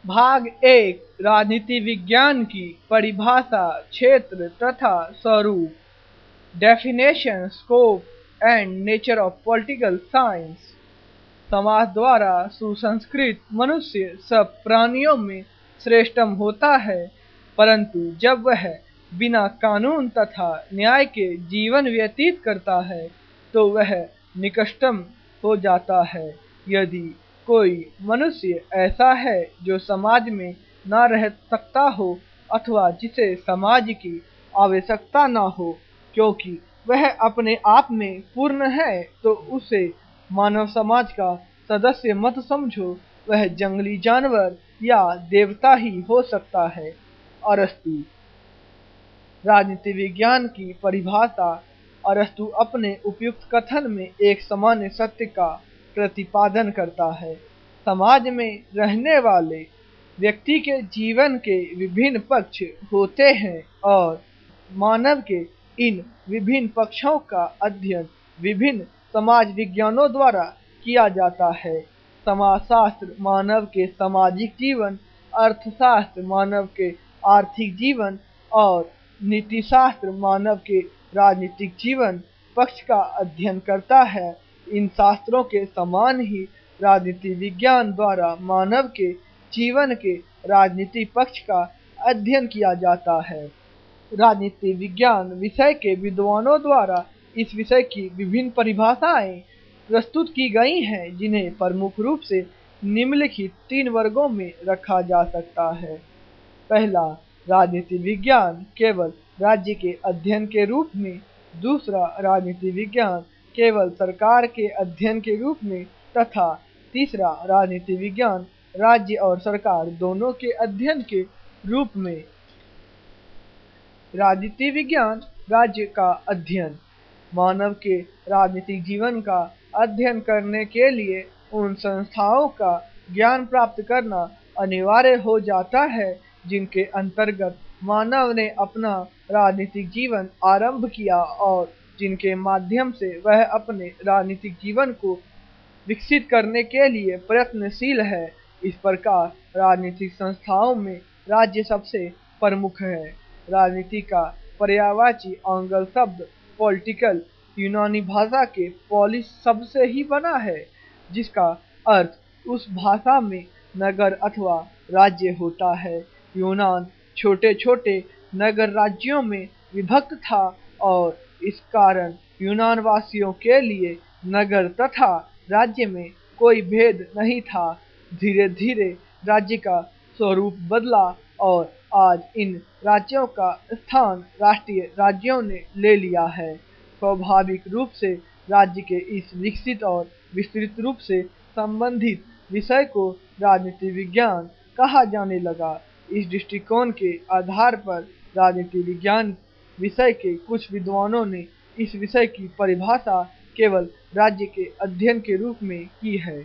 भाग एक राजनीति विज्ञान की परिभाषा, क्षेत्र तथा स्वरूप। Definition, scope and nature of political science. समाज द्वारा सुसंस्कृत मनुष्य सब प्राणियों में श्रेष्ठतम होता है, परंतु जब वह बिना कानून तथा न्याय के जीवन व्यतीत करता है तो वह निकृष्टतम हो जाता है। यदि कोई मनुष्य ऐसा है जो समाज में न रह सकता हो अथवा जिसे समाज की आवश्यकता न हो क्योंकि वह अपने आप में पूर्ण है, तो उसे मानव समाज का सदस्य मत समझो। वह जंगली जानवर या देवता ही हो सकता है। अरस्तु। राजनीति विज्ञान की परिभाषा। अरस्तु अपने उपयुक्त कथन में एक सामान्य सत्य का प्रतिपादन करता है। समाज में रहने वाले व्यक्ति के जीवन के विभिन्न पक्ष होते हैं और मानव के इन विभिन्न पक्षों का अध्ययन विभिन्न समाज विज्ञानों द्वारा किया जाता है। समाजशास्त्र मानव के सामाजिक जीवन, अर्थशास्त्र मानव के आर्थिक जीवन और नीतिशास्त्र मानव के राजनीतिक जीवन पक्ष का अध्ययन करता है। इन शास्त्रों के समान ही राजनीति विज्ञान द्वारा मानव के जीवन के राजनीतिक पक्ष का अध्ययन किया जाता है। राजनीति विज्ञान विषय के विद्वानों द्वारा इस विषय की विभिन्न परिभाषाएं प्रस्तुत की गई हैं, जिन्हें प्रमुख रूप से निम्नलिखित 3 वर्गों में रखा जा सकता है। पहला, राजनीति विज्ञान केवल राज्य के अध्ययन के रूप में। दूसरा, राजनीति विज्ञान केवल सरकार के अध्ययन के रूप में। तथा तीसरा, राजनीति विज्ञान राज्य और सरकार दोनों के अध्ययन के रूप में। राजनीति विज्ञान राज्य का अध्ययन। मानव के राजनीतिक जीवन का अध्ययन करने के लिए उन संस्थाओं का ज्ञान प्राप्त करना अनिवार्य हो जाता है जिनके अंतर्गत मानव ने अपना राजनीतिक जीवन आरंभ किया और जिनके माध्यम से वह अपने राजनीतिक जीवन को विकसित करने के लिए प्रयत्नशील है। इस प्रकार राजनीतिक संस्थाओं में राज्य सबसे प्रमुख है। राजनीति का पर्यायवाची आंग्ल शब्द पॉलिटिकल यूनानी भाषा के पॉलिस शब्द से ही बना है, जिसका अर्थ उस भाषा में नगर अथवा राज्य होता है। यूनान छोटे छोटे नगर राज्यों में विभक्त था और इस कारण यूनान वासियों के लिए नगर तथा राज्य में कोई भेद नहीं था। धीरे धीरे राज्य का स्वरूप बदला और आज इन राज्यों का स्थान राष्ट्रीय राज्यों ने ले लिया है। स्वाभाविक रूप से राज्य के इस विकसित और विस्तृत रूप से संबंधित विषय को राजनीति विज्ञान कहा जाने लगा। इस दृष्टिकोण के आधार पर राजनीति विज्ञान विषय के कुछ विद्वानों ने इस विषय की परिभाषा केवल राज्य के अध्ययन के रूप में की है।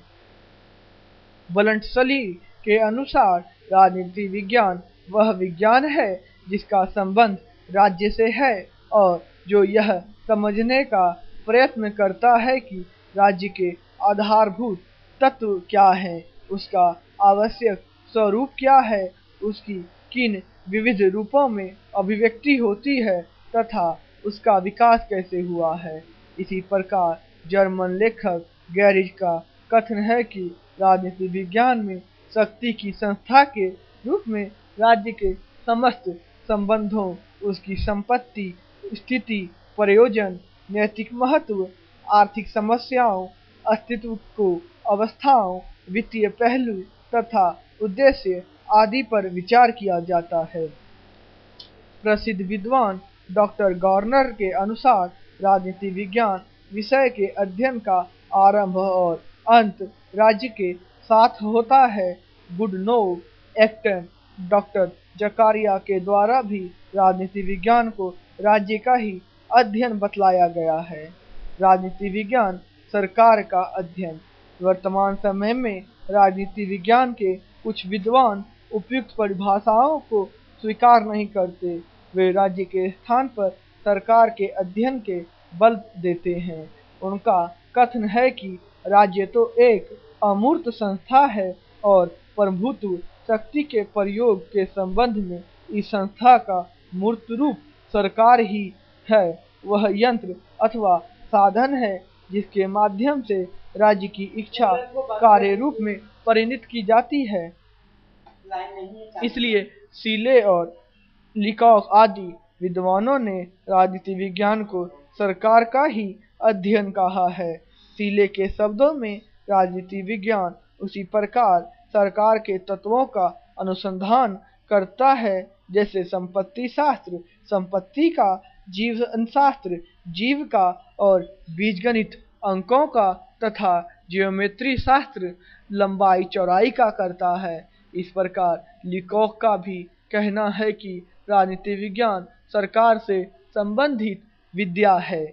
बलंटसली के अनुसार राजनीति विज्ञान वह विज्ञान है जिसका संबंध राज्य से है और जो यह समझने का प्रयत्न करता है कि राज्य के आधारभूत तत्व क्या हैं, उसका आवश्यक स्वरूप क्या है, उसकी किन विविध रूपों में अभिव्यक्ति होती है तथा उसका विकास कैसे हुआ है। इसी प्रकार जर्मन लेखक गैरिज का कथन है कि राजनीति विज्ञान में शक्ति की संस्था के रूप में राज्य के समस्त संबंधों, उसकी संपत्ति, स्थिति, प्रयोजन, नैतिक महत्व, आर्थिक समस्याओं, अस्तित्व को अवस्थाओं, वित्तीय पहलू तथा उद्देश्य आदि पर विचार किया जाता है। प्रसिद्ध विद्वान डॉक्टर गॉर्नर के अनुसार राजनीति विज्ञान विषय के अध्ययन का आरंभ और अंत राज्य के साथ होता है। गुडनोव, एक्टन, डॉक्टर जकारिया के द्वारा भी राजनीति विज्ञान को राज्य का ही अध्ययन बतलाया गया है। राजनीति विज्ञान सरकार का अध्ययन। वर्तमान समय में राजनीति विज्ञान के कुछ विद्वान उपयुक्त परिभाषाओं को स्वीकार नहीं करते। वे राज्य के स्थान पर सरकार के अध्ययन के बल देते हैं। उनका कथन है कि राज्य तो एक अमूर्त संस्था है और प्रभुत्व शक्ति के प्रयोग के संबंध में इस संस्था का मूर्त रूप सरकार ही है। वह यंत्र अथवा साधन है जिसके माध्यम से राज्य की इच्छा कार्य रूप में परिणत की जाती है। इसलिए सीले और लिकॉक आदि विद्वानों ने राजनीति विज्ञान को सरकार का ही अध्ययन कहा है। सीले के शब्दों में राजनीति विज्ञान उसी प्रकार सरकार के तत्वों का अनुसंधान करता है जैसे संपत्ति शास्त्र संपत्ति का, जीवन शास्त्र जीव का और बीजगणित अंकों का तथा ज्योमेट्री शास्त्र लंबाई चौड़ाई का करता है। इस प्रकार लिकॉक का भी कहना है कि राजनीति विज्ञान सरकार से संबंधित विद्या है।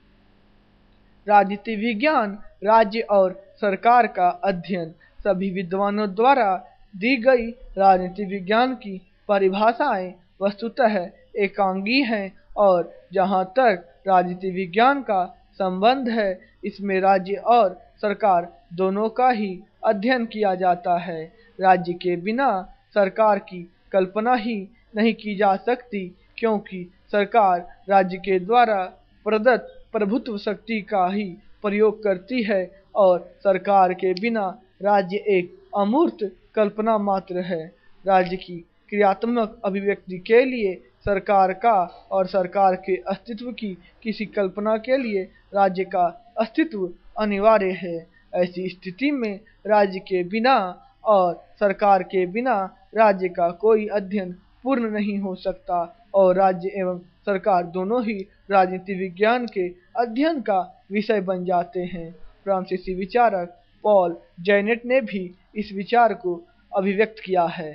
राजनीति विज्ञान राज्य और सरकार का अध्ययन। सभी विद्वानों द्वारा दी गई राजनीति विज्ञान की परिभाषाएं वस्तुतः एकांगी हैं और जहां तक राजनीति विज्ञान का संबंध है इसमें राज्य और सरकार दोनों का ही अध्ययन किया जाता है। राज्य के बिना सरकार की कल्पना ही नहीं की जा सकती, क्योंकि सरकार राज्य के द्वारा प्रदत्त प्रभुत्व शक्ति का ही प्रयोग करती है और सरकार के बिना राज्य एक अमूर्त कल्पना मात्र है। राज्य की क्रियात्मक अभिव्यक्ति के लिए सरकार का और सरकार के अस्तित्व की किसी कल्पना के लिए राज्य का अस्तित्व अनिवार्य है। ऐसी स्थिति में राज्य के बिना और सरकार के बिना राज्य का कोई अध्ययन पूर्ण नहीं हो सकता और राज्य एवं सरकार दोनों ही राजनीति विज्ञान के अध्ययन का विषय बन जाते हैं। फ्रांसीसी विचारक पॉल जैनेट ने भी इस विचार को अभिव्यक्त किया है।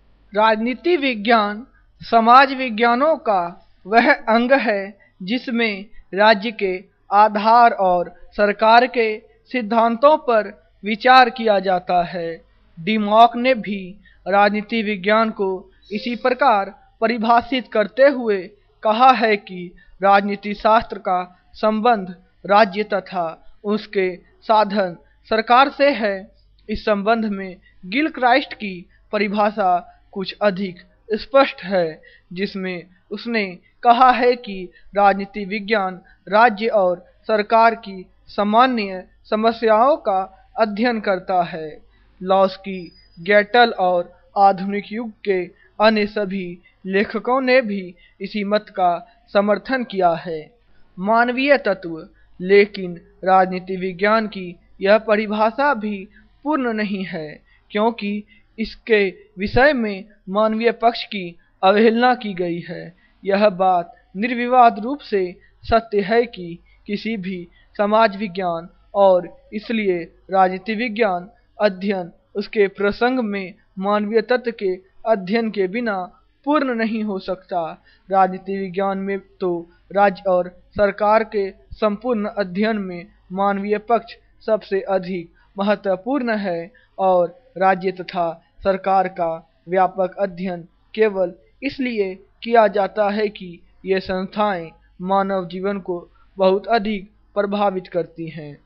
राजनीति विज्ञान समाज विज्ञानों का वह अंग है जिसमें राज्य के आधार और सरकार के सिद्धांतों पर विचार किया जाता है। डिमॉक ने भी राजनीति विज्ञान को इसी प्रकार परिभाषित करते हुए कहा है कि राजनीति शास्त्र का संबंध राज्य तथा उसके साधन सरकार से है। इस संबंध में गिलक्राइस्ट की परिभाषा कुछ अधिक स्पष्ट है, जिसमें उसने कहा है कि राजनीति विज्ञान राज्य और सरकार की सामान्य समस्याओं का अध्ययन करता है। लॉस्की, गेटल और आधुनिक युग के अन्य सभी लेखकों ने भी इसी मत का समर्थन किया है। मानवीय तत्व। लेकिन राजनीति विज्ञान की यह परिभाषा भी पूर्ण नहीं है, क्योंकि इसके विषय में मानवीय पक्ष की अवहेलना की गई है। यह बात निर्विवाद रूप से सत्य है कि किसी भी समाज विज्ञान और इसलिए राजनीति विज्ञान अध्ययन उसके प्रसंग में मानवीय तत्व के अध्ययन के बिना पूर्ण नहीं हो सकता। राजनीति विज्ञान में तो राज्य और सरकार के संपूर्ण अध्ययन में मानवीय पक्ष सबसे अधिक महत्वपूर्ण है और राज्य तथा सरकार का व्यापक अध्ययन केवल इसलिए किया जाता है कि ये संस्थाएं मानव जीवन को बहुत अधिक प्रभावित करती हैं।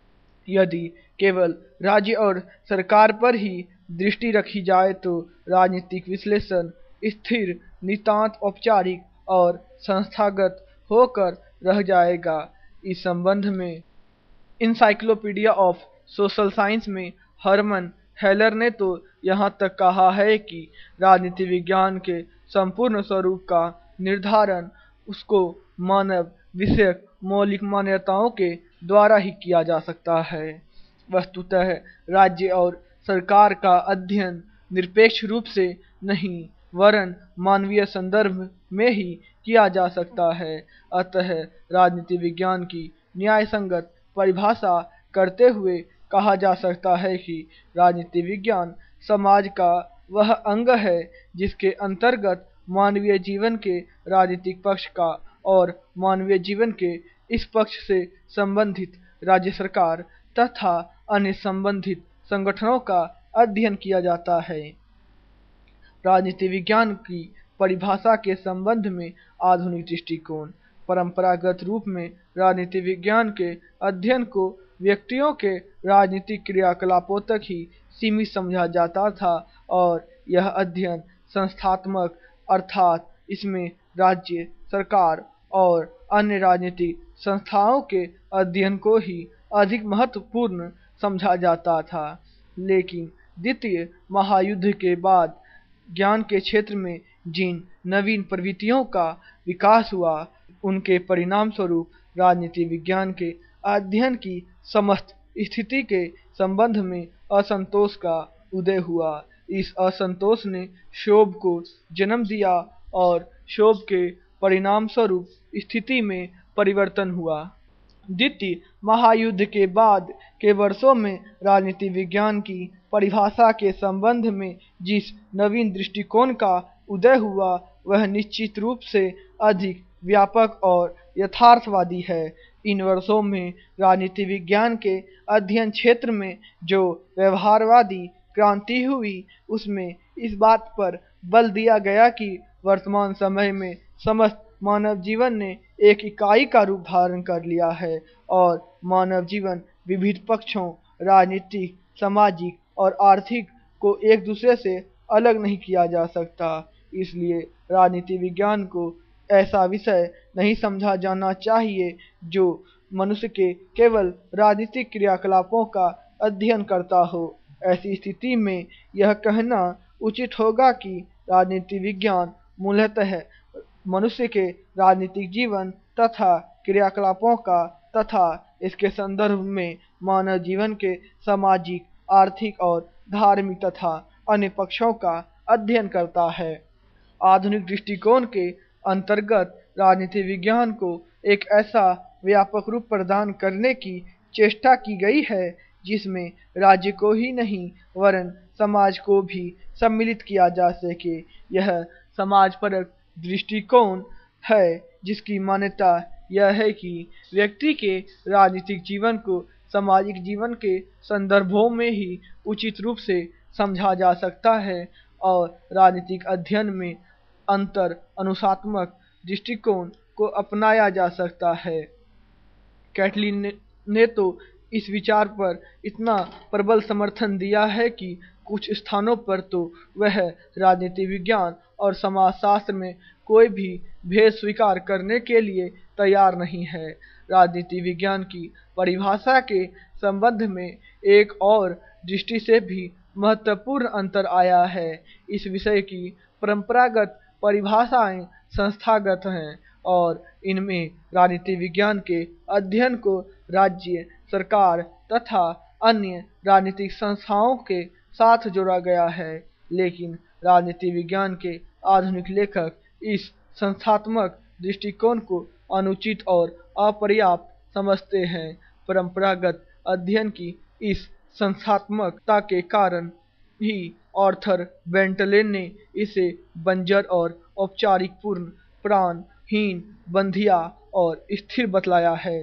यदि केवल राज्य और सरकार पर ही दृष्टि रखी जाए तो राजनीतिक विश्लेषण स्थिर, नितांत औपचारिक और संस्थागत होकर रह जाएगा। इस संबंध में इनसाइक्लोपीडिया ऑफ सोशल साइंस में हरमन हेलर ने तो यहाँ तक कहा है कि राजनीति विज्ञान के संपूर्ण स्वरूप का निर्धारण उसको मानव विषयक मौलिक मान्यताओं के द्वारा ही किया जा सकता है। वस्तुतः राज्य और सरकार का अध्ययन निरपेक्ष रूप से नहीं वरन मानवीय संदर्भ में ही किया जा सकता है। अतः राजनीति विज्ञान की न्याय संगत परिभाषा करते हुए कहा जा सकता है कि राजनीति विज्ञान समाज का वह अंग है जिसके अंतर्गत मानवीय जीवन के राजनीतिक पक्ष का और मानवीय जीवन के इस पक्ष से संबंधित राज्य सरकार तथा अन्य संबंधित संगठनों का अध्ययन किया जाता है। राजनीति विज्ञान की परिभाषा के संबंध में आधुनिक दृष्टिकोण। परंपरागत रूप में राजनीति विज्ञान के अध्ययन को व्यक्तियों के राजनीतिक क्रियाकलापों तक ही सीमित समझा जाता था और यह अध्ययन संस्थात्मक अर्थात इसमें राज्य, सरकार और अन्य राजनीतिक संस्थाओं के अध्ययन को ही अधिक महत्वपूर्ण समझा जाता था। लेकिन द्वितीय महायुद्ध के बाद ज्ञान के क्षेत्र में जिन नवीन प्रवृत्तियों का विकास हुआ, उनके परिणाम स्वरूप राजनीति विज्ञान के अध्ययन की समस्त स्थिति के संबंध में असंतोष का उदय हुआ। इस असंतोष ने क्षोभ को जन्म दिया और क्षोभ के परिणाम स्वरूप स्थिति में परिवर्तन हुआ। द्वितीय महायुद्ध के बाद के वर्षों में राजनीति विज्ञान की परिभाषा के संबंध में जिस नवीन दृष्टिकोण का उदय हुआ, वह निश्चित रूप से अधिक व्यापक और यथार्थवादी है। इन वर्षों में राजनीति विज्ञान के अध्ययन क्षेत्र में जो व्यवहारवादी क्रांति हुई, उसमें इस बात पर बल दिया गया कि वर्तमान समय में समस्त मानव जीवन ने एक इकाई का रूप धारण कर लिया है और मानव जीवन विविध पक्षों राजनीतिक, सामाजिक और आर्थिक को एक दूसरे से अलग नहीं किया जा सकता। इसलिए राजनीति विज्ञान को ऐसा विषय नहीं समझा जाना चाहिए जो मनुष्य के केवल राजनीतिक क्रियाकलापों का अध्ययन करता हो। ऐसी स्थिति में यह कहना उचित होगा कि राजनीति विज्ञान मूलतः मनुष्य के राजनीतिक जीवन तथा क्रियाकलापों का तथा इसके संदर्भ में मानव जीवन के सामाजिक, आर्थिक और धार्मिक तथा अन्य पक्षों का अध्ययन करता है। आधुनिक दृष्टिकोण के अंतर्गत राजनीति विज्ञान को एक ऐसा व्यापक रूप प्रदान करने की चेष्टा की गई है जिसमें राज्य को ही नहीं वरन समाज को भी सम्मिलित किया जा सके। यह समाजपरक दृष्टिकोण है जिसकी मान्यता यह है कि व्यक्ति के राजनीतिक जीवन को सामाजिक जीवन के संदर्भों में ही उचित रूप से समझा जा सकता है और राजनीतिक अध्ययन में अंतर अनुशात्मक दृष्टिकोण को अपनाया जा सकता है। कैटलिन ने तो इस विचार पर इतना प्रबल समर्थन दिया है कि कुछ स्थानों पर तो वह राजनीति विज्ञान और समाजशास्त्र में कोई भी भेद स्वीकार करने के लिए तैयार नहीं है। राजनीति विज्ञान की परिभाषा के संबंध में एक और दृष्टि से भी महत्वपूर्ण अंतर आया है। इस विषय की परंपरागत परिभाषाएं संस्थागत हैं और इनमें राजनीति विज्ञान के अध्ययन को राज्य, सरकार तथा अन्य राजनीतिक संस्थाओं के साथ जोड़ा गया है। लेकिन राजनीति विज्ञान के आधुनिक लेखक इस संस्थात्मक दृष्टिकोण को अनुचित और अपर्याप्त समझते हैं। परंपरागत अध्ययन की इस संस्थात्मकता के कारण ही आर्थर बेंटले ने इसे बंजर और औपचारिक पूर्ण, प्राणहीन, बंधिया और स्थिर बतलाया है।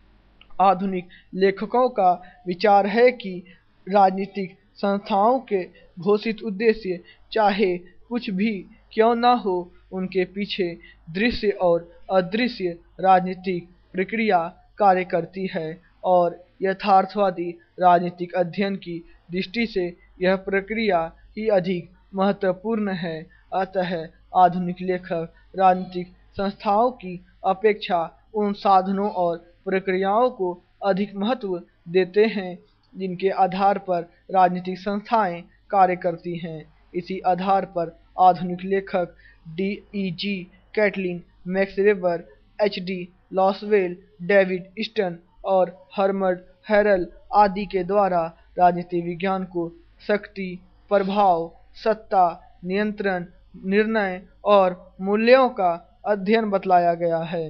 आधुनिक लेखकों का विचार है कि राजनीतिक संस्थाओं के घोषित उद्देश्य चाहे कुछ भी क्यों न हो, उनके पीछे दृश्य और अदृश्य राजनीतिक प्रक्रिया कार्य करती है और यथार्थवादी राजनीतिक अध्ययन की दृष्टि से यह प्रक्रिया ही अधिक महत्वपूर्ण है। अतः आधुनिक लेखक राजनीतिक संस्थाओं की अपेक्षा उन साधनों और प्रक्रियाओं को अधिक महत्व देते हैं जिनके आधार पर राजनीतिक संस्थाएं कार्य करती हैं। इसी आधार पर आधुनिक लेखक D.E.G. Catlin, Max Weber, H.D. Lasswell, David Easton और हर्बर्ट हैरल आदि के द्वारा राजनीति विज्ञान को शक्ति, प्रभाव, सत्ता, नियंत्रण, निर्णय और मूल्यों का अध्ययन बतलाया गया है।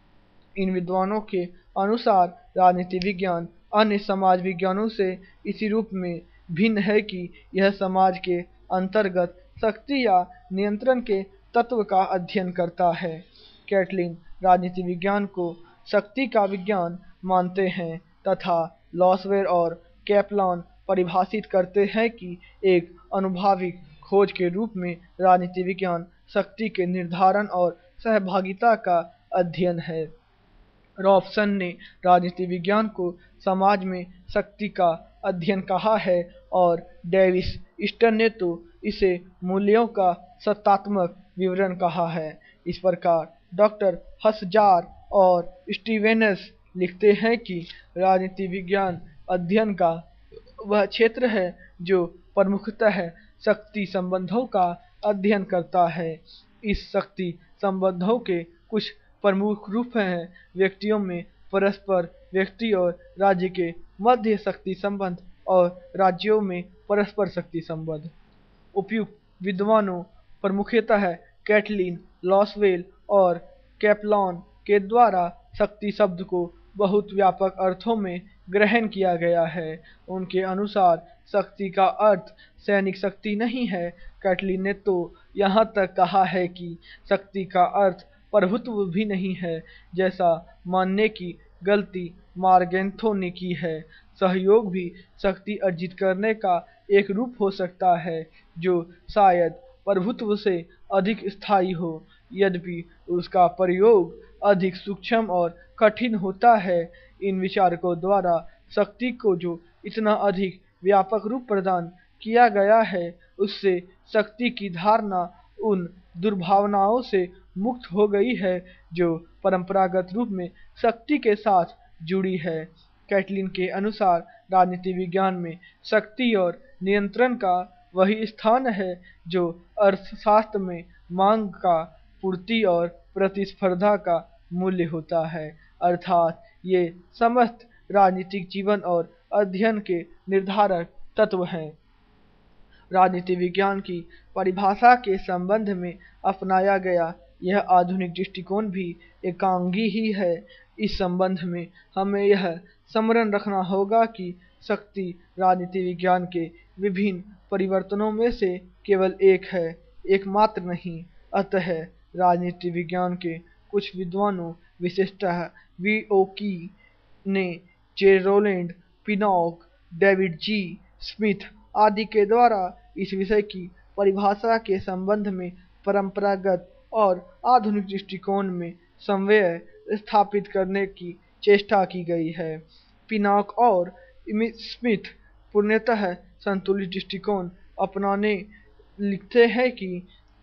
इन विद्वानों के अनुसार राजनीति विज्ञान अन्य समाज विज्ञानों से इसी रूप में भिन्न है कि यह समाज के अंतर्गत शक्ति या नियंत्रण के तत्व का अध्ययन करता है। कैटलिन राजनीति विज्ञान को शक्ति का विज्ञान मानते हैं तथा लॉसवेल और कैपलान परिभाषित करते हैं कि एक अनुभवात्मक खोज के रूप में राजनीति विज्ञान शक्ति के निर्धारण और सहभागिता का अध्ययन है। रॉबसन ने राजनीति विज्ञान को समाज में शक्ति का अध्ययन कहा है और डेविड ईस्टन ने तो इसे मूल्यों का सत्तात्मक विवरण कहा है। इस प्रकार डॉक्टर हसजार और स्टीवेनस लिखते हैं कि राजनीति विज्ञान अध्ययन का वह क्षेत्र है जो प्रमुखतः शक्ति संबंधों का अध्ययन करता है। इस शक्ति संबंधों के कुछ प्रमुख रूप हैं: व्यक्तियों में परस्पर, व्यक्ति और राज्य के मध्य शक्ति संबंध, और राज्यों में परस्पर शक्ति संबंध। उपयुक्त विद्वानों, प्रमुखतः कैटलिन, लॉसवेल और कैप्लान के द्वारा शक्ति शब्द को बहुत व्यापक अर्थों में ग्रहण किया गया है। उनके अनुसार शक्ति का अर्थ सैनिक शक्ति नहीं है। कैटलिन ने तो यहाँ तक कहा है कि शक्ति का अर्थ प्रभुत्व भी नहीं है, जैसा मानने की गलती मार्गेंथो ने की है। सहयोग भी शक्ति अर्जित करने का एक रूप हो सकता है, जो शायद प्रभुत्व से अधिक स्थायी हो, यद्यपि उसका प्रयोग अधिक सूक्ष्म और कठिन होता है। इन विचारकों द्वारा शक्ति को जो इतना अधिक व्यापक रूप प्रदान किया गया है, उससे शक्ति की धारणा उन दुर्भावनाओं से मुक्त हो गई है जो परंपरागत रूप में शक्ति के साथ जुड़ी है। कैटलिन के अनुसार राजनीति विज्ञान में शक्ति और नियंत्रण का वही स्थान है जो अर्थशास्त्र में मांग का, पूर्ति और प्रतिस्पर्धा का मूल्य होता है। अर्थात ये समस्त राजनीतिक जीवन और अध्ययन के निर्धारक तत्व हैं। राजनीति विज्ञान की परिभाषा के संबंध में अपनाया गया यह आधुनिक दृष्टिकोण भी एकांगी ही है। इस संबंध में हमें यह स्मरण रखना होगा कि शक्ति राजनीति विज्ञान के विभिन्न परिवर्तनों में से केवल एक है, एकमात्र नहीं। अतः राजनीति विज्ञान के कुछ विद्वानों, विशेषतः वी.ओ.की ने Jerold Pinnock, David G. Smith आदि के द्वारा इस विषय की परिभाषा के संबंध में परंपरागत और आधुनिक दृष्टिकोण में समन्वय स्थापित करने की चेष्टा की गई है। पिनॉक और स्मिथ पूर्णतः संतुलित दृष्टिकोण अपनाने लिखते हैं कि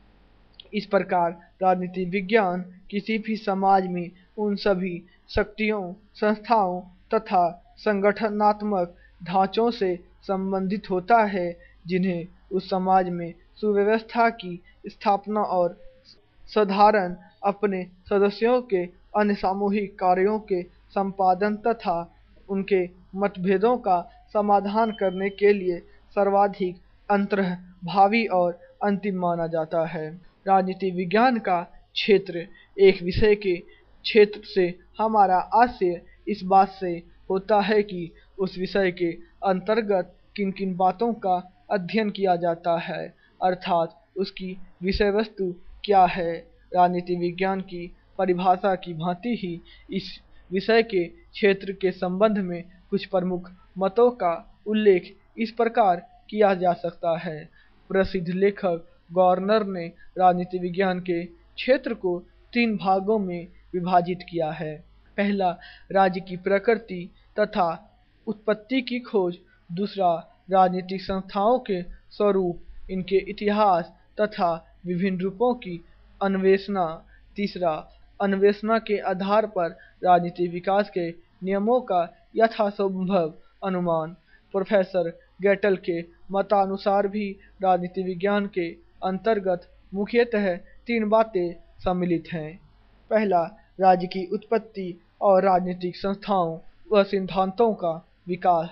इस प्रकार राजनीति विज्ञान किसी भी समाज में उन सभी शक्तियों, संस्थाओं तथा संगठनात्मक ढांचों से संबंधित होता है जिन्हें उस समाज में सुव्यवस्था की स्थापना और साधारण अपने सदस्यों के अन्य सामूहिक कार्यों के संपादन तथा उनके मतभेदों का समाधान करने के लिए सर्वाधिक अंतर्भावी और अंतिम माना जाता है। राजनीति विज्ञान का क्षेत्र एक विषय के क्षेत्र से हमारा आशय इस बात से होता है कि उस विषय के अंतर्गत किन किन बातों का अध्ययन किया जाता है, अर्थात उसकी विषय वस्तु क्या है। राजनीति विज्ञान की परिभाषा की भांति ही इस विषय के क्षेत्र के संबंध में कुछ प्रमुख मतों का उल्लेख इस प्रकार किया जा सकता है। प्रसिद्ध लेखक गॉर्नर ने राजनीति विज्ञान के क्षेत्र को 3 भागों में विभाजित किया है। पहला, राज्य की प्रकृति तथा उत्पत्ति की खोज। दूसरा, राजनीतिक संस्थाओं के स्वरूप, इनके इतिहास तथा विभिन्न रूपों की अन्वेषणा। तीसरा, अन्वेषणा के आधार पर राजनीतिक विकास के नियमों का यथासंभव अनुमान। प्रोफेसर गेटल के मतानुसार भी राजनीति विज्ञान के अंतर्गत मुख्यतः 3 बातें सम्मिलित हैं। पहला, राज्य की उत्पत्ति और राजनीतिक संस्थाओं व सिद्धांतों का विकास।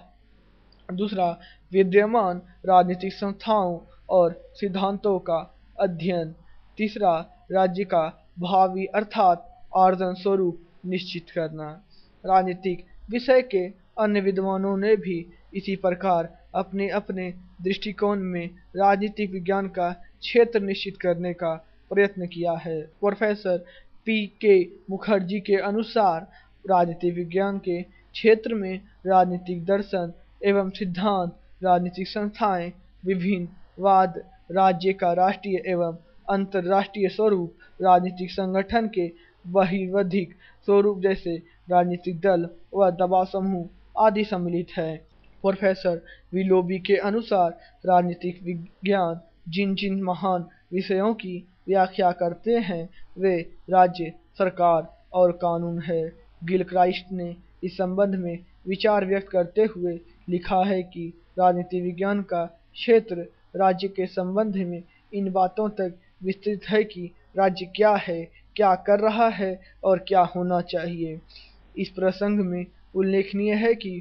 दूसरा, विद्यमान राजनीतिक संस्थाओं और सिद्धांतों का अध्ययन। तीसरा, राज्य का भावी अर्थात आर्जन स्वरूप निश्चित करना। राजनीतिक विषय के अन्य विद्वानों ने भी इसी प्रकार अपने अपने दृष्टिकोण में राजनीतिक विज्ञान का क्षेत्र निश्चित करने का प्रयत्न किया है। Professor PK. मुखर्जी के अनुसार राजनीतिक विज्ञान के क्षेत्र में राजनीतिक दर्शन एवं सिद्धांत, राजनीतिक संस्थाएं, विभिन्न वाद, राज्य का राष्ट्रीय एवं अंतर्राष्ट्रीय स्वरूप, राजनीतिक संगठन के बहिर्विधिक स्वरूप जैसे राजनीतिक दल व दबाव समूह आदि सम्मिलित है। प्रोफेसर विलोबी के अनुसार राजनीतिक विज्ञान जिन जिन महान विषयों की व्याख्या करते हैं वे राज्य, सरकार और कानून है। गिलक्राइस्ट ने इस संबंध में विचार व्यक्त करते हुए लिखा है कि राजनीति विज्ञान का क्षेत्र राज्य के संबंध में इन बातों तक विस्तृत है कि राज्य क्या है, क्या कर रहा है और क्या होना चाहिए। इस प्रसंग में उल्लेखनीय है कि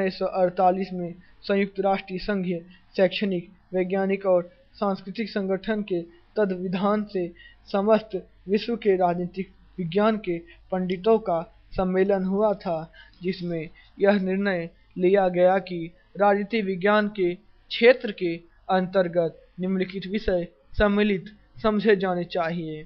1948 में संयुक्त राष्ट्र संघीय शैक्षणिक, वैज्ञानिक और सांस्कृतिक संगठन के तत्वावधान से समस्त विश्व के राजनीतिक विज्ञान के पंडितों का सम्मेलन हुआ था, जिसमें यह निर्णय लिया गया कि राजनीति विज्ञान के क्षेत्र के अंतर्गत निम्नलिखित विषय सम्मिलित समझे जाने चाहिए।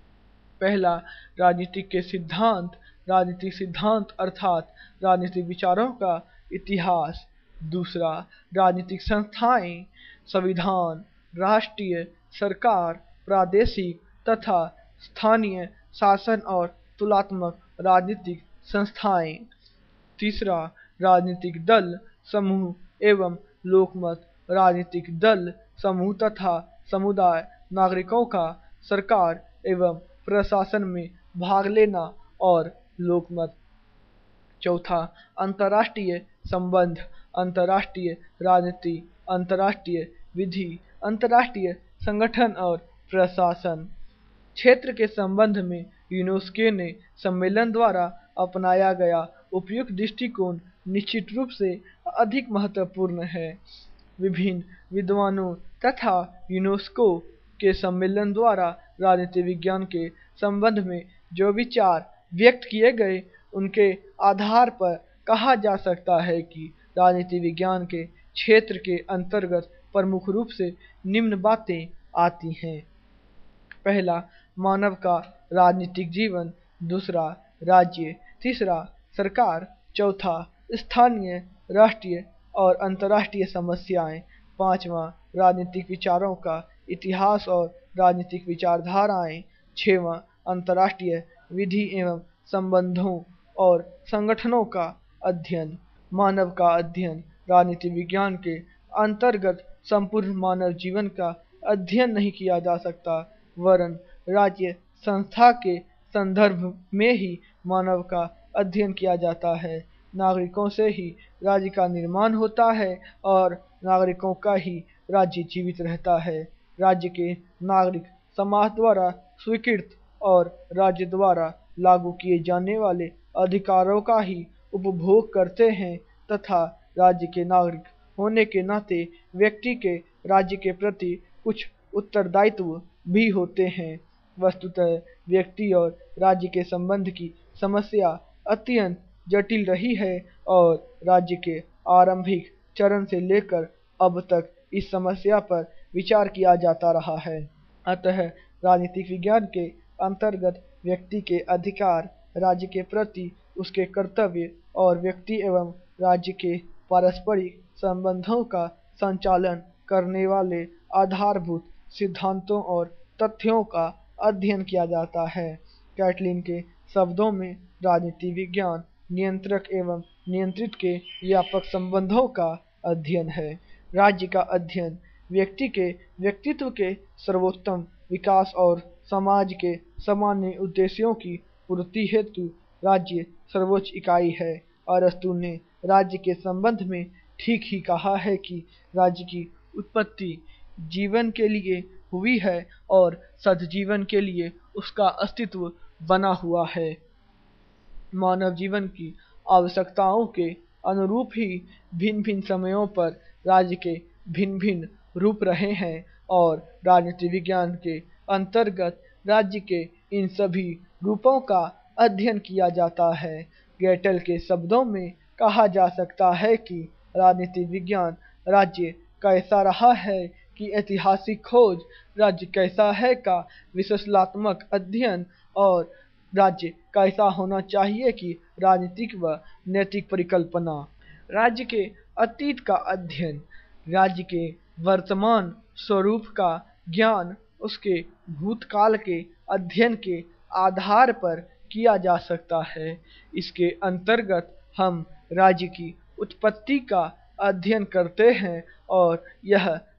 पहला, राजनीतिक के सिद्धांत। राजनीतिक सिद्धांत अर्थात राजनीतिक विचारों का इतिहास। दूसरा, राजनीतिक संस्थाएं, संविधान, राष्ट्रीय, सरकार, प्रादेशिक तथा स्थानीय शासन और तुलनात्मक राजनीतिक संस्थाएं। तीसरा, राजनीतिक दल, समूह एवं लोकमत। राजनीतिक दल, समूह तथा समुदाय नागरिकों का सरकार एवं प्रशासन में भाग लेना और लोकमत। चौथा, अंतर्राष्ट्रीय संबंध, अंतर्राष्ट्रीय राजनीति, अंतर्राष्ट्रीय विधि, अंतर्राष्ट्रीय संगठन और प्रशासन। क्षेत्र के संबंध में यूनेस्को ने सम्मेलन द्वारा अपनाया गया उपयुक्त दृष्टिकोण निश्चित रूप से अधिक महत्वपूर्ण है। विभिन्न विद्वानों तथा यूनेस्को के सम्मेलन द्वारा राजनीति विज्ञान के संबंध में जो विचार व्यक्त किए गए, उनके आधार पर कहा जा सकता है कि राजनीति विज्ञान के क्षेत्र के अंतर्गत प्रमुख रूप से निम्न बातें आती हैं। पहला, मानव का राजनीतिक जीवन। दूसरा, राज्य। तीसरा, सरकार। चौथा, स्थानीय, राष्ट्रीय और अंतर्राष्ट्रीय समस्याएं। पांचवा, राजनीतिक विचारों का इतिहास और राजनीतिक विचारधाराएं। छठवां, अंतर्राष्ट्रीय विधि एवं संबंधों और संगठनों का अध्ययन। मानव का अध्ययन। राजनीति विज्ञान के अंतर्गत संपूर्ण मानव जीवन का अध्ययन नहीं किया जा सकता, वरन राज्य संस्था के संदर्भ में ही मानव का अध्ययन किया जाता है। नागरिकों से ही राज्य का निर्माण होता है और नागरिकों का ही राज्य जीवित रहता है। राज्य के नागरिक समाज द्वारा स्वीकृत और राज्य द्वारा लागू किए जाने वाले अधिकारों का ही उपभोग करते हैं तथा राज्य के नागरिक होने के नाते व्यक्ति के राज्य के प्रति कुछ उत्तरदायित्व भी होते हैं। वस्तुतः व्यक्ति और राज्य के संबंध की समस्या अत्यंत जटिल रही है और राज्य के आरंभिक चरण से लेकर अब तक इस समस्या पर विचार किया जाता रहा है। अतः राजनीतिक विज्ञान के अंतर्गत व्यक्ति के अधिकार, राज्य के प्रति उसके कर्तव्य और व्यक्ति एवं राज्य के पारस्परिक संबंधों का संचालन करने वाले आधारभूत सिद्धांतों और तथ्यों का अध्ययन किया जाता है। कैटलिन के शब्दों में राजनीति विज्ञान नियंत्रक एवं नियंत्रित के व्यापक संबंधों का अध्ययन है। राज्य का अध्ययन व्यक्ति के व्यक्तित्व के सर्वोत्तम विकास और समाज के सामान्य उद्देश्यों की पूर्ति हेतु राज्य सर्वोच्च इकाई है। अरस्तु ने राज्य के संबंध में ठीक ही कहा है कि राज्य की उत्पत्ति जीवन के लिए हुई है और सद्जीवन के लिए उसका अस्तित्व बना हुआ है। मानव जीवन की आवश्यकताओं के अनुरूप ही भिन्न भिन्न समयों पर राज्य के भिन्न भिन्न रूप रहे हैं और राजनीति विज्ञान के अंतर्गत राज्य के इन सभी रूपों का अध्ययन किया जाता है। गेटल के शब्दों में कहा जा सकता है कि राजनीति विज्ञान राज्य कैसा रहा है कि ऐतिहासिक खोज, राज्य कैसा है का विश्लेषणात्मक अध्ययन और राज्य कैसा होना चाहिए कि राजनीतिक व नैतिक परिकल्पना। राज्य के अतीत का अध्ययन। राज्य के वर्तमान स्वरूप का ज्ञान उसके भूतकाल के अध्ययन के आधार पर किया जा सकता है। इसके अंतर्गत हम राज्य की उत्पत्ति का अध्ययन करते हैं और यह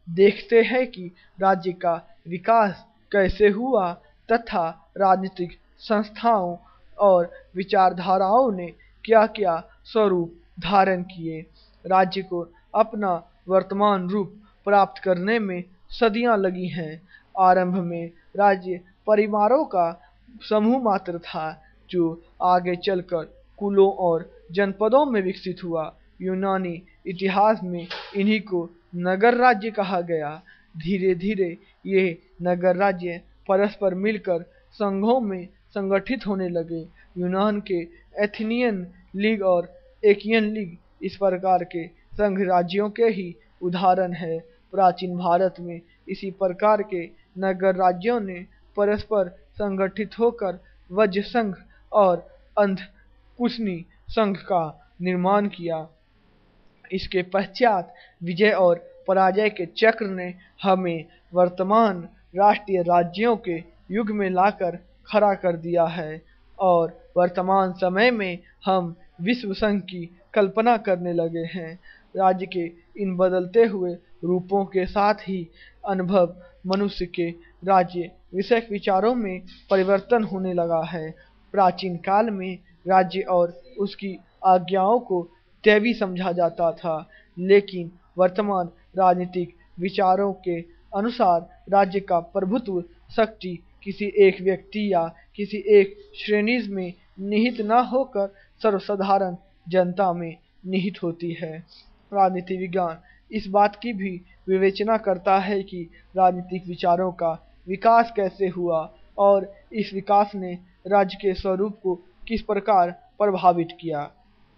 देखते हैं कि राज्य का विकास कैसे हुआ तथा राजनीतिक संस्थाओं और विचारधाराओं ने क्या क्या स्वरूप धारण किए। राज्य को अपना वर्तमान रूप प्राप्त करने में सदियां लगी हैं। आरंभ में राज्य परिवारों का समूह मात्र था, जो आगे चलकर कुलों और जनपदों में विकसित हुआ। यूनानी इतिहास में इन्हीं को नगर राज्य कहा गया। धीरे धीरे ये नगर राज्य परस्पर मिलकर संघों में संगठित होने लगे। यूनान के एथेनियन लीग और एकियन लीग इस प्रकार के संघ राज्यों के ही उदाहरण है। प्राचीन भारत में इसी प्रकार के नगर राज्यों ने परस्पर संगठित होकर वज्र संघ और अंधकुशनी संघ का निर्माण किया। इसके पश्चात विजय और पराजय के चक्र ने हमें वर्तमान राष्ट्रीय राज्यों के युग में लाकर खड़ा कर दिया है और वर्तमान समय में हम विश्व संघ की कल्पना करने लगे हैं। राज्य के इन बदलते हुए रूपों के साथ ही अनुभव मनुष्य के राज्य विषयक विचारों में परिवर्तन होने लगा है। प्राचीन काल में राज्य और उसकी आज्ञाओं को दैवी समझा जाता था, लेकिन वर्तमान राजनीतिक विचारों के अनुसार राज्य का प्रभुत्व शक्ति किसी एक व्यक्ति या किसी एक श्रेणी में निहित न होकर सर्वसाधारण जनता में निहित होती है। राजनीति विज्ञान इस बात की भी विवेचना करता है कि राजनीतिक विचारों का विकास कैसे हुआ और इस विकास ने राज्य के स्वरूप को किस प्रकार प्रभावित किया।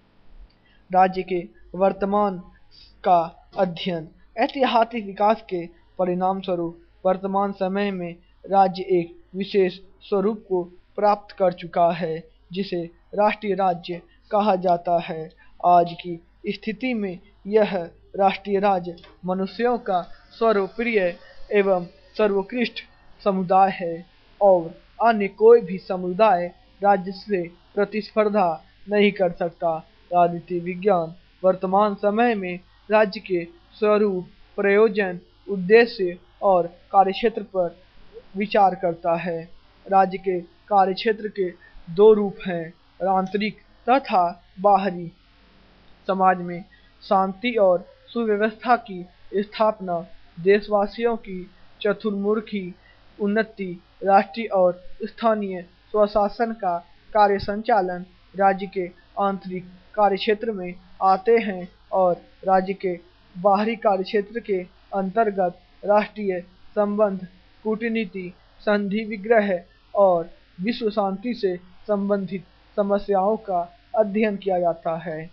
राज्य के वर्तमान का अध्ययन ऐतिहासिक विकास के परिणामस्वरूप वर्तमान समय में राज्य एक विशेष स्वरूप को प्राप्त कर चुका है, जिसे राष्ट्रीय राज्य कहा जाता है। आज की स्थिति में यह राष्ट्रीय राज्य मनुष्यों का सर्वप्रिय एवं सर्वोत्कृष्ट समुदाय है और अन्य कोई भी समुदाय राज्य से प्रतिस्पर्धा नहीं कर सकता। राजनीति विज्ञान वर्तमान समय में राज्य के स्वरूप, प्रयोजन, उद्देश्य और कार्यक्षेत्र पर विचार करता है। राज्य के कार्यक्षेत्र के दो रूप हैं, आंतरिक तथा बाहरी। समाज में शांति और सुव्यवस्था की स्थापना, देशवासियों की चतुर्मुखी उन्नति, राष्ट्रीय और स्थानीय स्वशासन का कार्य संचालन राज्य के आंतरिक कार्यक्षेत्र में आते हैं और राज्य के बाहरी कार्यक्षेत्र के अंतर्गत राष्ट्रीय संबंध, कूटनीति, संधि विग्रह और विश्व शांति से संबंधित समस्याओं का अध्ययन किया जाता है।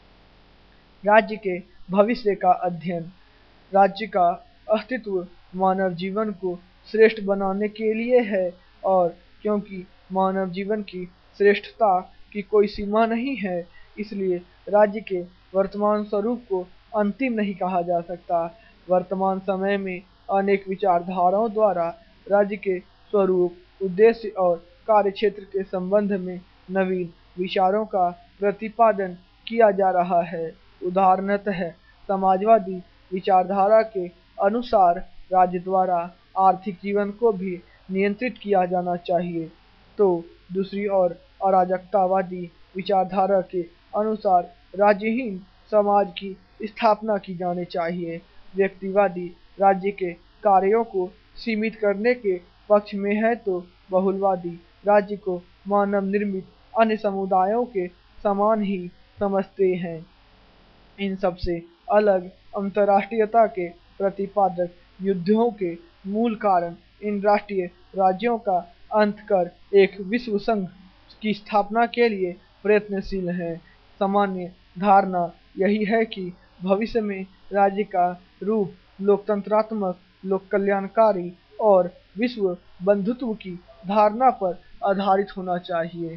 राज्य के भविष्य का अध्ययन। राज्य का अस्तित्व मानव जीवन को श्रेष्ठ बनाने के लिए है और क्योंकि मानव जीवन की श्रेष्ठता की कोई सीमा नहीं है, इसलिए राज्य के वर्तमान स्वरूप को अंतिम नहीं कहा जा सकता। वर्तमान समय में अनेक विचारधाराओं द्वारा राज्य के स्वरूप, उद्देश्य और कार्यक्षेत्र के संबंध में नवीन विचारों का प्रतिपादन किया जा रहा है। उदाहरणतः समाजवादी विचारधारा के अनुसार राज्य द्वारा आर्थिक जीवन को भी नियंत्रित किया जाना चाहिए, तो दूसरी ओर अराजकतावादी विचारधारा के अनुसार राज्यहीन समाज की स्थापना की जानी चाहिए। व्यक्तिवादी राज्य के कार्यों को सीमित करने के पक्ष में है, तो बहुलवादी राज्य को मानव निर्मित अन्य समुदायों के समान ही समझते हैं। इन सबसे अलग अंतर्राष्ट्रीयता के प्रतिपादक युद्धों के मूल कारण इन राष्ट्रीय राज्यों का अंत कर एक विश्व संघ की स्थापना के लिए प्रयत्नशील हैं। सामान्य धारणा यही है कि भविष्य में राज्य का रूप लोकतंत्रात्मक, लोक कल्याणकारी और विश्व बंधुत्व की धारणा पर आधारित होना चाहिए।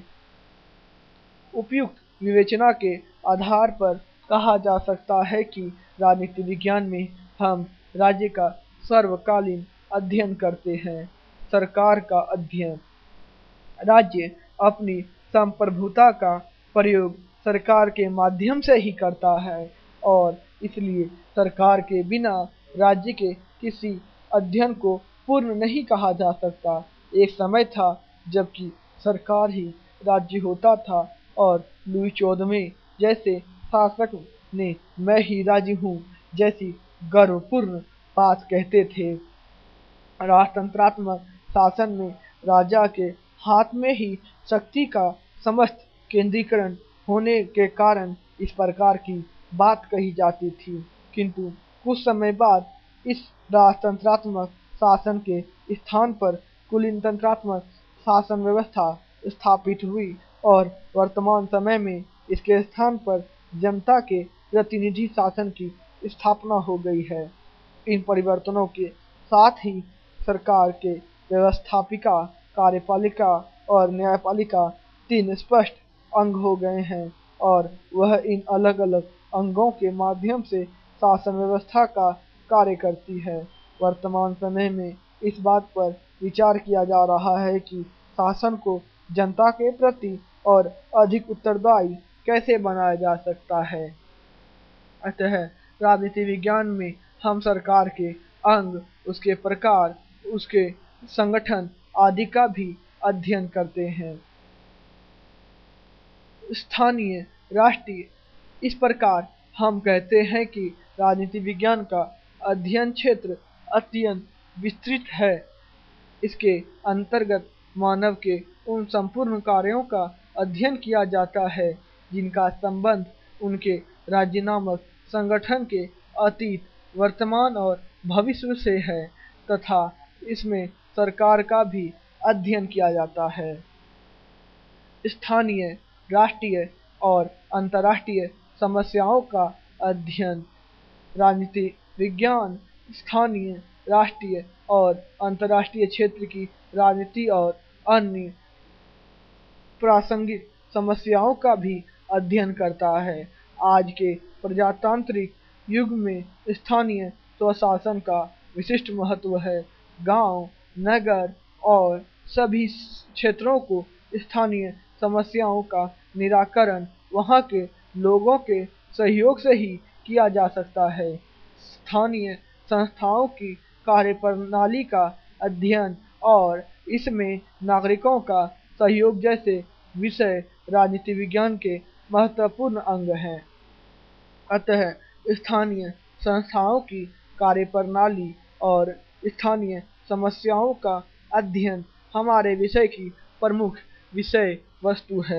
उपयुक्त विवेचना के आधार पर कहा जा सकता है कि राजनीति विज्ञान में हम राज्य का सर्वकालीन अध्ययन करते हैं। सरकार का अध्ययन। राज्य अपनी संप्रभुता का प्रयोग सरकार के माध्यम से ही करता है और इसलिए सरकार के बिना राज्य के किसी अध्ययन को पूर्ण नहीं कहा जा सकता। एक समय था जबकि सरकार ही राज्य होता था और लुई 14वें जैसे शासक ने मैं ही राज्य हूँ जैसी गर्वपूर्ण बात कहते थे। राजतंत्रात्मक शासन में राजा के हाथ में ही शक्ति का समस्त केंद्रीकरण होने के कारण इस प्रकार की बात कही जाती थी। किंतु कुछ समय बाद इस राजतंत्रात्मक शासन के स्थान पर कुलीनतंत्रात्मक शासन व्यवस्था स्थापित हुई और वर्तमान समय में इसके स्थान पर जनता के प्रतिनिधि शासन की स्थापना हो गई है। इन परिवर्तनों के साथ ही सरकार के व्यवस्थापिका, कार्यपालिका और न्यायपालिका तीन स्पष्ट अंग हो गए हैं और वह इन अलग-अलग अंगों के माध्यम से शासन व्यवस्था का कार्य करती है। वर्तमान समय में इस बात पर विचार किया जा रहा है कि शासन को जनता के प्रति और अधिक उत्तरदायी कैसे बनाया जा सकता है। अतः राजनीति विज्ञान में हम सरकार के अंग, उसके प्रकार, उसके संगठन आदि का भी अध्ययन करते हैं। स्थानीय, राष्ट्रीय, इस प्रकार हम कहते हैं कि राजनीति विज्ञान का अध्ययन क्षेत्र अत्यंत विस्तृत है। इसके अंतर्गत मानव के उन संपूर्ण कार्यों का अध्ययन किया जाता है जिनका संबंध उनके राज्य नामक संगठन के अतीत, वर्तमान और भविष्य से है तथा इसमें सरकार का भी अध्ययन किया जाता है। स्थानीय, राष्ट्रीय और अंतर्राष्ट्रीय समस्याओं का अध्ययन। राजनीति विज्ञान स्थानीय, राष्ट्रीय और अंतर्राष्ट्रीय क्षेत्र की राजनीति और अन्य प्रासंगिक समस्याओं का भी अध्ययन करता है। आज के प्रजातांत्रिक युग में स्थानीय स्वशासन का विशिष्ट महत्व है। गांव, नगर और सभी क्षेत्रों को स्थानीय समस्याओं का निराकरण वहां के लोगों के सहयोग से ही किया जा सकता है। स्थानीय संस्थाओं की कार्यप्रणाली का अध्ययन और इसमें नागरिकों का सहयोग जैसे विषय राजनीति विज्ञान के महत्वपूर्ण अंग हैं। अतः स्थानीय संस्थाओं की कार्यप्रणाली और स्थानीय समस्याओं का अध्ययन हमारे विषय की प्रमुख विषय वस्तु है।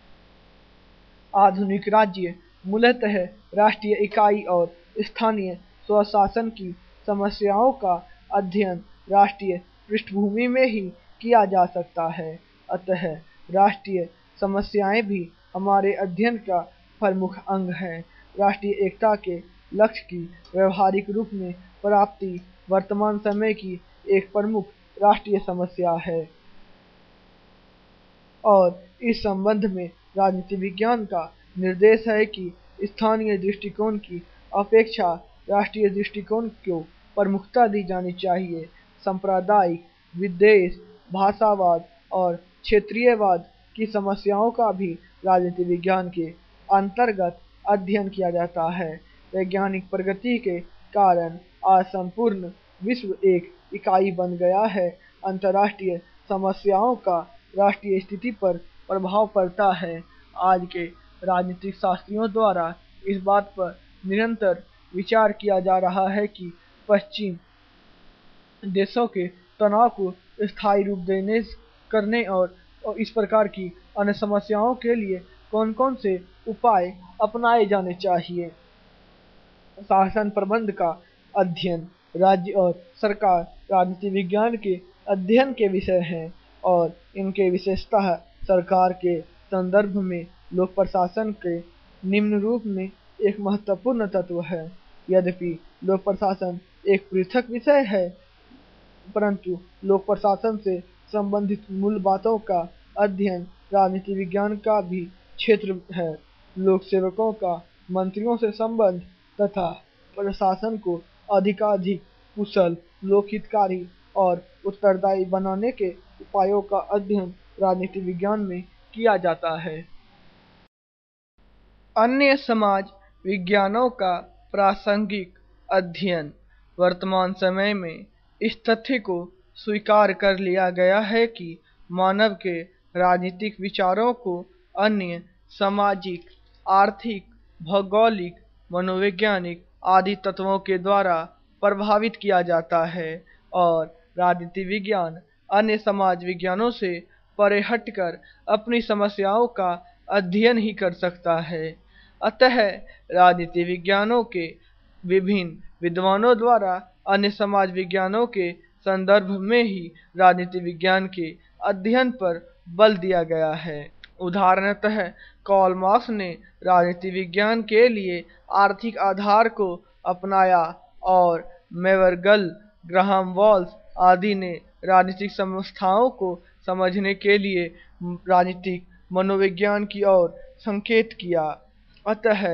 आधुनिक राज्य मूलतः राष्ट्रीय इकाई और स्थानीय स्वशासन की समस्याओं का अध्ययन राष्ट्रीय पृष्ठभूमि में ही किया जा सकता है। अतः राष्ट्रीय समस्याएं भी हमारे अध्ययन का प्रमुख अंग हैं। राष्ट्रीय एकता के लक्ष्य की व्यवहारिक रूप में प्राप्ति वर्तमान समय की एक प्रमुख राष्ट्रीय समस्या है और इस संबंध में राजनीति विज्ञान का निर्देश है कि स्थानीय दृष्टिकोण की अपेक्षा राष्ट्रीय दृष्टिकोण को प्रमुखता दी जानी चाहिए। सांप्रदायिक, विद्वेष, भाषावाद और क्षेत्रीयवाद की समस्याओं का भी राजनीति विज्ञान के अंतर्गत अध्ययन किया जाता है। वैज्ञानिक प्रगति के कारण आज संपूर्ण विश्व एक इकाई बन गया है। अंतर्राष्ट्रीय समस्याओं का राष्ट्रीय स्थिति पर प्रभाव पड़ता है। आज के राजनीतिक शास्त्रियों द्वारा इस बात पर निरंतर विचार किया जा रहा है कि पश्चिम देशों के तनाव को स्थायी रूप देने करने और इस प्रकार की अन्य समस्याओं के लिए कौन कौन से उपाय अपनाए जाने चाहिए। शासन प्रबंध का अध्ययन। राज्य और सरकार राजनीति विज्ञान के अध्ययन के विषय हैं और इनके विशेषतः सरकार के संदर्भ में लोक प्रशासन के निम्न रूप में एक महत्वपूर्ण तत्व है। यद्यपि लोक प्रशासन एक पृथक विषय है, परंतु लोक प्रशासन से संबंधित मूल बातों का अध्ययन राजनीति विज्ञान का भी क्षेत्र है। लोक सेवकों का मंत्रियों से संबंध तथा प्रशासन को अधिकाधिक कुशल, लोकहितकारी और उत्तरदायी बनाने के उपायों का अध्ययन राजनीति विज्ञान में किया जाता है। अन्य समाज विज्ञानों का प्रासंगिक अध्ययन। वर्तमान समय में इस तथ्य को स्वीकार कर लिया गया है कि मानव के राजनीतिक विचारों को अन्य सामाजिक, आर्थिक, भौगोलिक, मनोवैज्ञानिक आदि तत्वों के द्वारा प्रभावित किया जाता है और राजनीति विज्ञान अन्य समाज विज्ञानों से परे हटकर अपनी समस्याओं का अध्ययन ही कर सकता है। अतः राजनीति विज्ञानों के विभिन्न विद्वानों द्वारा अन्य समाज विज्ञानों के संदर्भ में ही राजनीति विज्ञान के अध्ययन पर बल दिया गया है। उदाहरणतः कार्ल मार्क्स ने राजनीति विज्ञान के लिए आर्थिक आधार को अपनाया और मेवरगल, ग्राहम वॉल्स आदि ने राजनीतिक समस्थाओं को समझने के लिए राजनीतिक मनोविज्ञान की ओर संकेत किया। अतः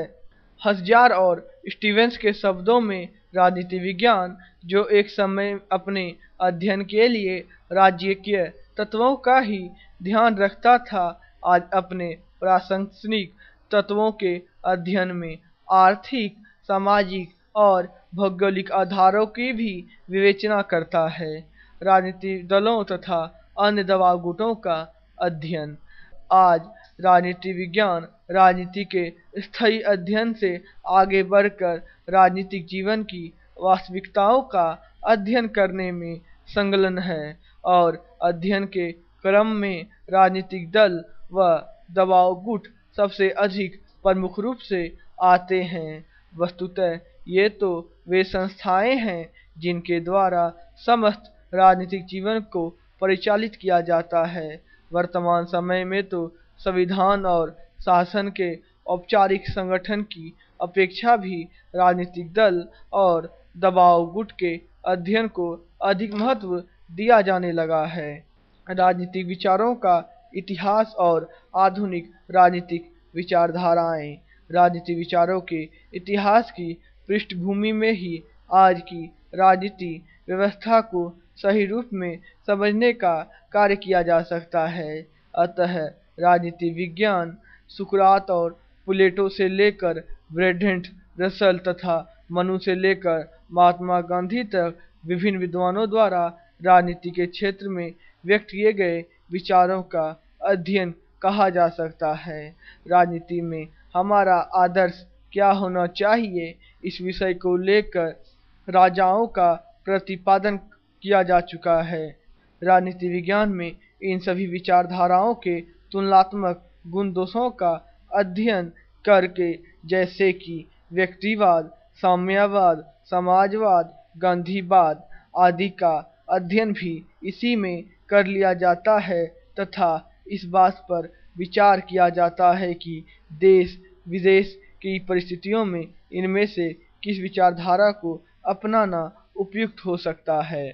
हसजार और स्टीवेंस के शब्दों में राजनीति विज्ञान, जो एक समय अपने अध्ययन के लिए राजकीय तत्वों का ही ध्यान रखता था, आज अपने प्रासंगिक तत्वों के अध्ययन में आर्थिक, सामाजिक और भौगोलिक आधारों की भी विवेचना करता है। राजनीतिक दलों तथा अन्य दबाव गुटों का अध्ययन। आज राजनीति विज्ञान राजनीति के स्थायी अध्ययन से आगे बढ़कर राजनीतिक जीवन की वास्तविकताओं का अध्ययन करने में संलग्न है और अध्ययन के क्रम में राजनीतिक दल व दबाव गुट सबसे अधिक प्रमुख रूप से आते हैं। वस्तुतः ये तो वे संस्थाएं हैं जिनके द्वारा समस्त राजनीतिक जीवन को परिचालित किया जाता है। वर्तमान समय में तो संविधान और शासन के औपचारिक संगठन की अपेक्षा भी राजनीतिक दल और दबाव गुट के अध्ययन को अधिक महत्व दिया जाने लगा है। राजनीतिक विचारों का इतिहास और आधुनिक राजनीतिक विचारधाराएं। राजनीतिक विचारों के इतिहास की पृष्ठभूमि में ही आज की राजनीति व्यवस्था को सही रूप में समझने का कार्य किया जा सकता है। अतः राजनीति विज्ञान सुकरात और प्लेटो से लेकर बर्ट्रैंड रसल तथा मनु से लेकर महात्मा गांधी तक विभिन्न विद्वानों द्वारा राजनीति के क्षेत्र में व्यक्त किए गए विचारों का अध्ययन कहा जा सकता है। राजनीति में हमारा आदर्श क्या होना चाहिए, इस विषय को लेकर राजाओं का प्रतिपादन किया जा चुका है। राजनीति विज्ञान में इन सभी विचारधाराओं के तुलनात्मक गुण दोषों का अध्ययन करके, जैसे कि व्यक्तिवाद, साम्यवाद, समाजवाद, गांधीवाद आदि का अध्ययन भी इसी में कर लिया जाता है तथा इस बात पर विचार किया जाता है कि देश विदेश की परिस्थितियों में इनमें से किस विचारधारा को अपनाना उपयुक्त हो सकता है।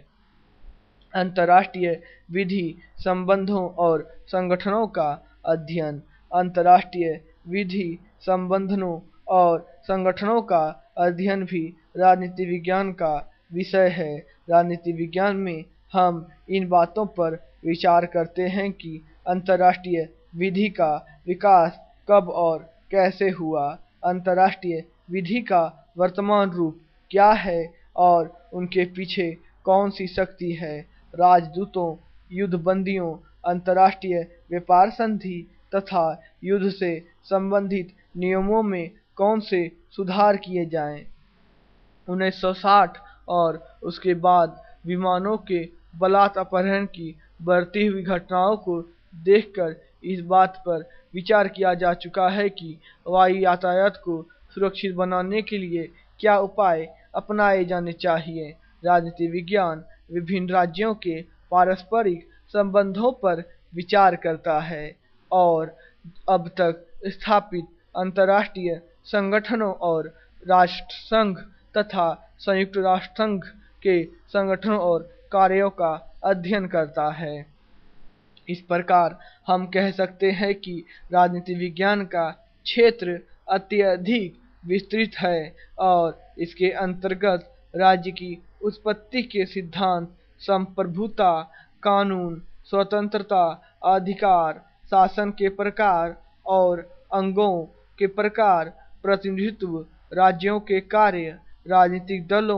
अंतर्राष्ट्रीय विधि, संबंधों और संगठनों का अध्ययन। अंतर्राष्ट्रीय विधि, संबंधों और संगठनों का अध्ययन भी राजनीति विज्ञान का विषय है। राजनीति विज्ञान में हम इन बातों पर विचार करते हैं कि अंतर्राष्ट्रीय विधि का विकास कब और कैसे हुआ, अंतर्राष्ट्रीय विधि का वर्तमान रूप क्या है और उनके पीछे कौन सी शक्ति है, राजदूतों, युद्धबंदियों, अंतर्राष्ट्रीय व्यापार संधि तथा युद्ध से संबंधित नियमों में कौन से सुधार किए जाएं। 1960 और उसके बाद विमानों के बलात् अपहरण की बढ़ती हुई घटनाओं को देखकर इस बात पर विचार किया जा चुका है कि वायु यातायात को सुरक्षित बनाने के लिए क्या उपाय अपनाए जाने चाहिए। राजनीति विज्ञान विभिन्न राज्यों के पारस्परिक संबंधों पर विचार करता है और अब तक स्थापित अंतर्राष्ट्रीय संगठनों और राष्ट्रसंघ तथा संयुक्त राष्ट्र संघ के संगठनों और कार्यों का अध्ययन करता है। इस प्रकार हम कह सकते हैं कि राजनीति विज्ञान का क्षेत्र अत्यधिक विस्तृत है और इसके अंतर्गत राज्य की उत्पत्ति के सिद्धांत, संप्रभुता, कानून, स्वतंत्रता, अधिकार, शासन के प्रकार और अंगों के प्रकार, प्रतिनिधित्व, राज्यों के कार्य, राजनीतिक दलों,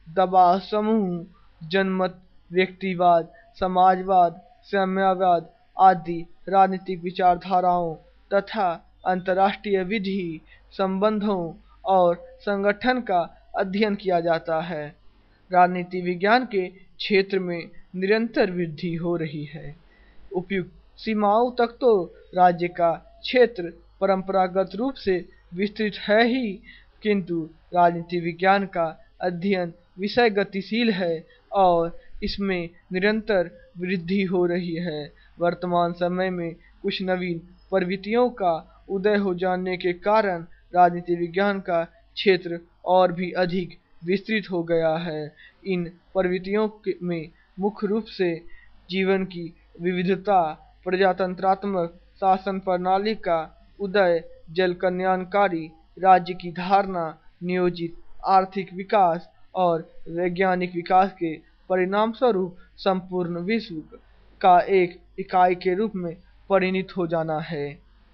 दबाव समूह, जनमत, व्यक्तिवाद, समाजवाद, साम्यवाद आदि राजनीतिक विचारधाराओं तथा अंतर्राष्ट्रीय विधि, संबंधों और संगठन का अध्ययन किया जाता है। राजनीति विज्ञान के क्षेत्र में निरंतर वृद्धि हो रही है। उपयुक्त सीमाओं तक तो राज्य का क्षेत्र परंपरागत रूप से विस्तृत है ही, किंतु राजनीति विज्ञान का अध्ययन विषय गतिशील है और इसमें निरंतर वृद्धि हो रही है। वर्तमान समय में कुछ नवीन प्रवृत्तियों का उदय हो जाने के कारण राजनीति विज्ञान का क्षेत्र और भी अधिक विस्तृत हो गया है। इन प्रवृत्तियों में मुख्य रूप से जीवन की विविधता, प्रजातंत्रात्मक शासन प्रणाली का उदय, जल कल्याणकारी राज्य की धारणा, नियोजित आर्थिक विकास और वैज्ञानिक विकास के परिणामस्वरूप संपूर्ण विश्व का एक इकाई के रूप में परिणत हो जाना है।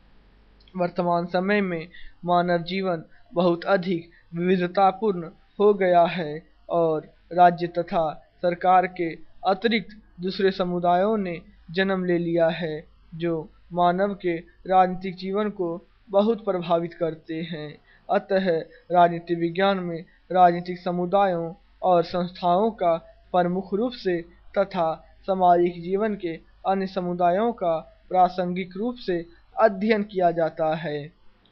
वर्तमान समय में मानव जीवन बहुत अधिक विविधतापूर्ण हो गया है और राज्य तथा सरकार के अतिरिक्त दूसरे समुदायों ने जन्म ले लिया है जो मानव के राजनीतिक जीवन को बहुत प्रभावित करते हैं। अतः राजनीति विज्ञान में राजनीतिक समुदायों और संस्थाओं का प्रमुख रूप से तथा सामाजिक जीवन के अन्य समुदायों का प्रासंगिक रूप से अध्ययन किया जाता है।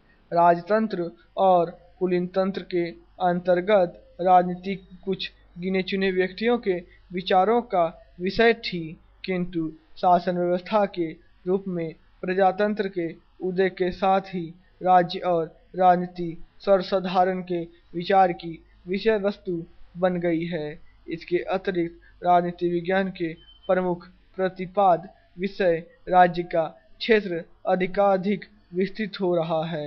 राजतंत्र और कुलीनतंत्र के अंतर्गत राजनीति कुछ गिने चुने व्यक्तियों के विचारों का विषय थी, किंतु शासन व्यवस्था के रूप में प्रजातंत्र के उदय के साथ ही राज्य और राजनीति सर्वसाधारण के विचार की विषय वस्तु बन गई है। इसके अतिरिक्त राजनीति विज्ञान के प्रमुख प्रतिपाद्य विषय राज्य का क्षेत्र अधिकाधिक विस्तृत हो रहा है।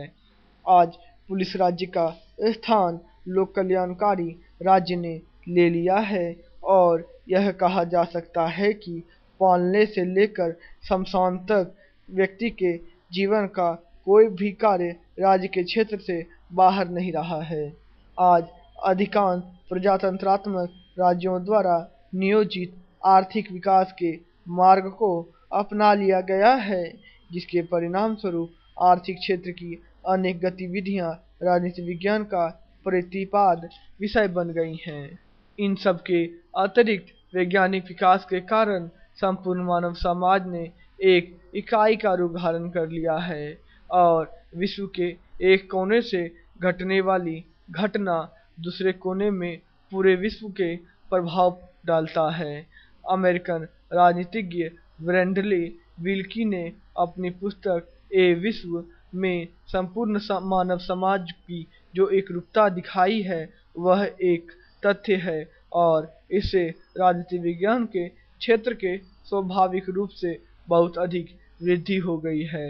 आज पुलिस राज्य का स्थान लोक कल्याणकारी राज्य ने ले लिया है और यह कहा जा सकता है कि पालने से लेकर शमशान तक व्यक्ति के जीवन का कोई भी कार्य राज्य के क्षेत्र से बाहर नहीं रहा है। आज अधिकांश प्रजातंत्रात्मक राज्यों द्वारा नियोजित आर्थिक विकास के मार्ग को अपना लिया गया है, जिसके परिणाम स्वरूप आर्थिक क्षेत्र की अनेक गतिविधियां राजनीति विज्ञान का प्रतिपाद्य विषय बन गई हैं। इन सब के अतिरिक्त वैज्ञानिक विकास के कारण संपूर्ण मानव समाज ने एक इकाई का रूप धारण कर लिया है और विश्व के एक कोने से घटने वाली घटना दूसरे कोने में पूरे विश्व के प्रभाव डालता है। अमेरिकन राजनीतिज्ञ ब्रैडली विल्की ने अपनी पुस्तक ए विश्व में संपूर्ण मानव समाज की जो एकरूपता दिखाई है वह एक तथ्य है और इससे राजनीति विज्ञान के क्षेत्र के स्वाभाविक रूप से बहुत अधिक वृद्धि हो गई है।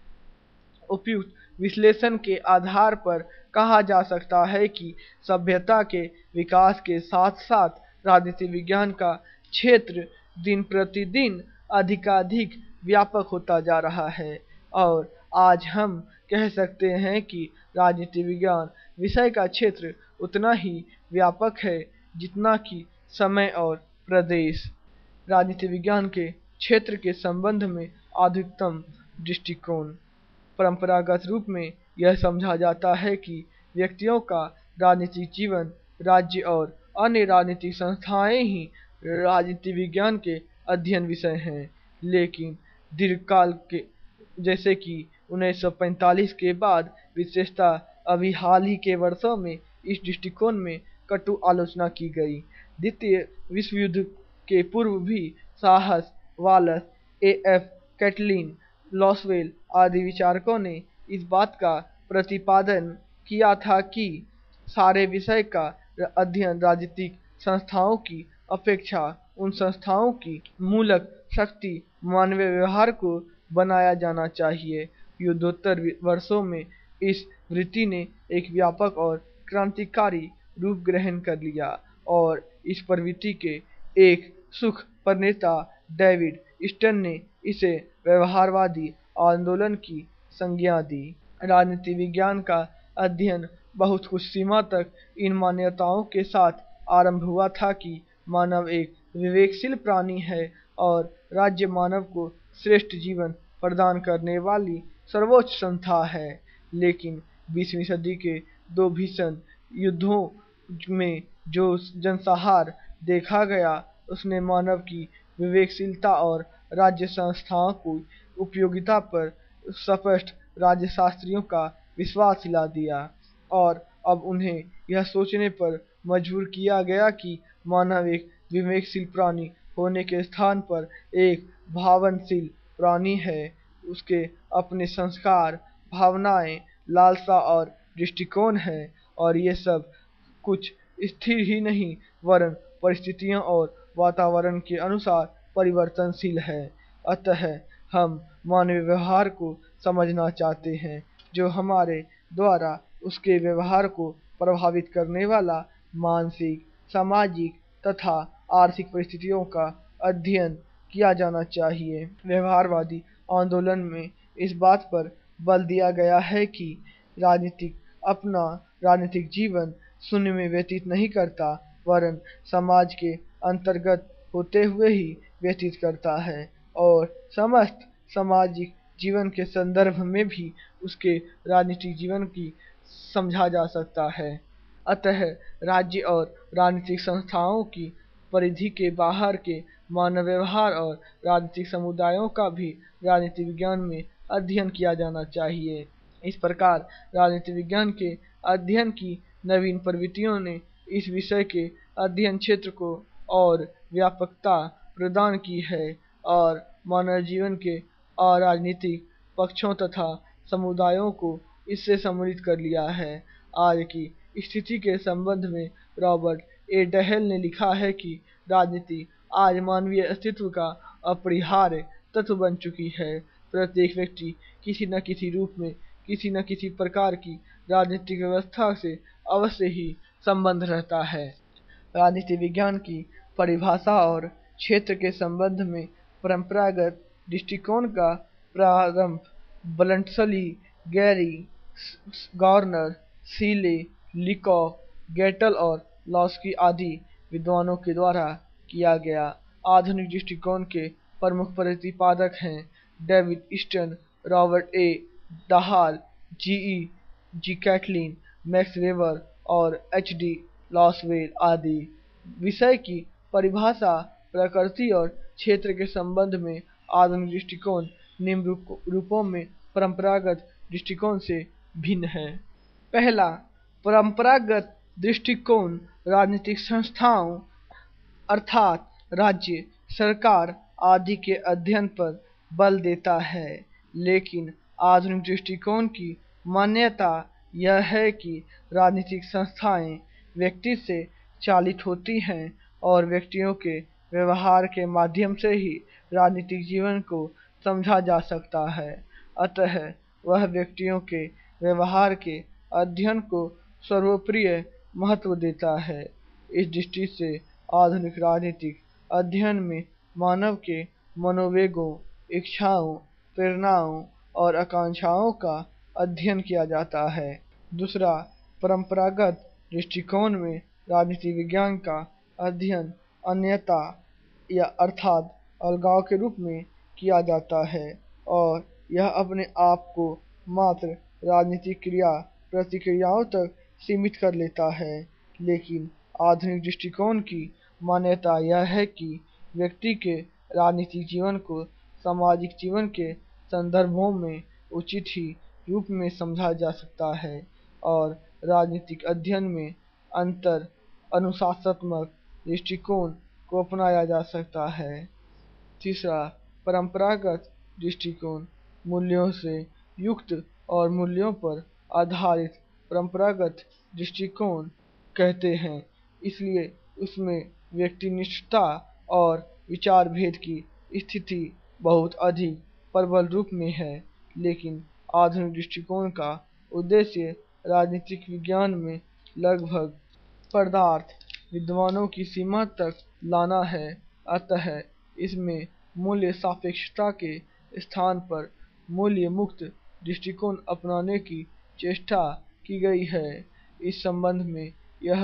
उपयुक्त विश्लेषण के आधार पर कहा जा सकता है कि सभ्यता के विकास के साथ साथ राजनीति विज्ञान का क्षेत्र दिन प्रतिदिन अधिकाधिक व्यापक होता जा रहा है और आज हम कह सकते हैं कि राजनीति विज्ञान विषय का क्षेत्र उतना ही व्यापक है जितना कि समय और प्रदेश। राजनीति विज्ञान के क्षेत्र के संबंध में अधिकतम दृष्टिकोण परंपरागत रूप में यह समझा जाता है कि व्यक्तियों का राजनीतिक जीवन राज्य और अन्य राजनीतिक संस्थाएं ही राजनीति विज्ञान के अध्ययन विषय हैं, लेकिन दीर्घकाल के जैसे कि 1945 के बाद विशेषतः अभी हाल ही के वर्षों में इस दृष्टिकोण में कटु आलोचना की गई। द्वितीय विश्व युद्ध के पूर्व भी साहस, वालस, एफ कैटलिन, लॉसवेल आदि विचारकों ने इस बात का प्रतिपादन किया था कि सारे विषय का अध्ययन राजनीतिक संस्थाओं की अपेक्षा उन संस्थाओं की मूलक शक्ति मानवीय व्यवहार को बनाया जाना चाहिए। युद्धोत्तर वर्षों में इस वृत्ति ने एक व्यापक और क्रांतिकारी रूप ग्रहण कर लिया और इस प्रवृत्ति के एक सुख प्रणेता डेविड स्टर्न ने इसे व्यवहारवादी आंदोलन की संज्ञा दी। राजनीति विज्ञान का अध्ययन बहुत कुछ सीमा तक इन मान्यताओं के साथ आरंभ हुआ था कि मानव एक विवेकशील प्राणी है और राज्य मानव को श्रेष्ठ जीवन प्रदान करने वाली सर्वोच्च संस्था है। लेकिन 20वीं सदी के दो भीषण युद्धों में जो जनसंहार देखा गया, उसने मानव की विवेकशीलता और राज्य संस्थाओं की उपयोगिता पर स्पष्ट राज्यशास्त्रियों का विश्वास दिला दिया, और अब उन्हें यह सोचने पर मजबूर किया गया कि मानव एक विवेकशील प्राणी होने के स्थान पर एक भावनाशील प्राणी है। उसके अपने संस्कार, भावनाएं, लालसा और दृष्टिकोण है, और ये सब कुछ स्थिर ही नहीं वरन परिस्थितियों और वातावरण के अनुसार परिवर्तनशील है। अतः हम मानवीय व्यवहार को समझना चाहते हैं, जो हमारे द्वारा उसके व्यवहार को प्रभावित करने वाला मानसिक, सामाजिक तथा आर्थिक परिस्थितियों का अध्ययन किया जाना चाहिए। व्यवहारवादी आंदोलन में इस बात पर बल दिया गया है कि राजनीतिक अपना राजनीतिक जीवन शून्य में व्यतीत नहीं करता, वरन समाज के अंतर्गत होते हुए ही व्यतीत करता है, और समस्त सामाजिक जीवन के संदर्भ में भी उसके राजनीतिक जीवन की समझा जा सकता है। अतः राज्य और राजनीतिक संस्थाओं की परिधि के बाहर के मानव व्यवहार और राजनीतिक समुदायों का भी राजनीति विज्ञान में अध्ययन किया जाना चाहिए। इस प्रकार राजनीति विज्ञान के अध्ययन की नवीन प्रवृत्तियों ने इस विषय के अध्ययन क्षेत्र को और व्यापकता प्रदान की है, और मानव जीवन के अराजनीतिक पक्षों तथा समुदायों को इससे सम्मिलित कर लिया है। आज की स्थिति के संबंध में रॉबर्ट ए डहेल ने लिखा है कि राजनीति आज मानवीय अस्तित्व का अपरिहार्य तत्व बन चुकी है। प्रत्येक व्यक्ति किसी न किसी रूप में किसी न किसी प्रकार की राजनीतिक व्यवस्था से अवश्य ही संबंध रहता है। राजनीति विज्ञान की परिभाषा और क्षेत्र के संबंध में परंपरागत दृष्टिकोण का प्रारंभ Bluntschli, Gary, Garner, Seeley, Leacock, Gettell और लॉस्की आदि विद्वानों के द्वारा किया गया। आधुनिक दृष्टिकोण के प्रमुख प्रतिपादक हैं David Easton, Robert A Dahl, G Catlin, Max Weber और एच.डी. लॉसवेल आदि। विषय की परिभाषा, प्रकृति और क्षेत्र के संबंध में आधुनिक दृष्टिकोण निम्न रूपों में परंपरागत दृष्टिकोण से भिन्न है। पहला, परंपरागत दृष्टिकोण राजनीतिक संस्थाओं अर्थात राज्य, सरकार आदि के अध्ययन पर बल देता है, लेकिन आधुनिक दृष्टिकोण की मान्यता यह है कि राजनीतिक संस्थाएं व्यक्ति से चालित होती हैं और व्यक्तियों के व्यवहार के माध्यम से ही राजनीतिक जीवन को समझा जा सकता है। अतः वह व्यक्तियों के व्यवहार के अध्ययन को सर्वोपरि महत्व देता है। इस दृष्टि से आधुनिक राजनीतिक अध्ययन में मानव के मनोवेगों, इच्छाओं, प्रेरणाओं और आकांक्षाओं का अध्ययन किया जाता है। दूसरा, परंपरागत दृष्टिकोण में राजनीति विज्ञान का अध्ययन अन्यता या अर्थात अलगाव के रूप में किया जाता है, और यह अपने आप को मात्र राजनीतिक क्रिया प्रतिक्रियाओं तक सीमित कर लेता है। लेकिन आधुनिक दृष्टिकोण की मान्यता यह है कि व्यक्ति के राजनीतिक जीवन को सामाजिक जीवन के संदर्भों में उचित ही रूप में समझा जा सकता है, और राजनीतिक अध्ययन में अंतर अनुशासनात्मक दृष्टिकोण को अपनाया जा सकता है। तीसरा, परंपरागत दृष्टिकोण मूल्यों से युक्त और मूल्यों पर आधारित परंपरागत दृष्टिकोण कहते हैं, इसलिए उसमें व्यक्तिनिष्ठता और विचार भेद की स्थिति बहुत अधिक प्रबल रूप में है। लेकिन आधुनिक दृष्टिकोण का उद्देश्य राजनीतिक विज्ञान में लगभग पदार्थ विद्वानों की सीमा तक लाना है। अतः इसमें मूल्य सापेक्षता के स्थान पर मूल्य मुक्त दृष्टिकोण अपनाने की चेष्टा की गई है। इस संबंध में यह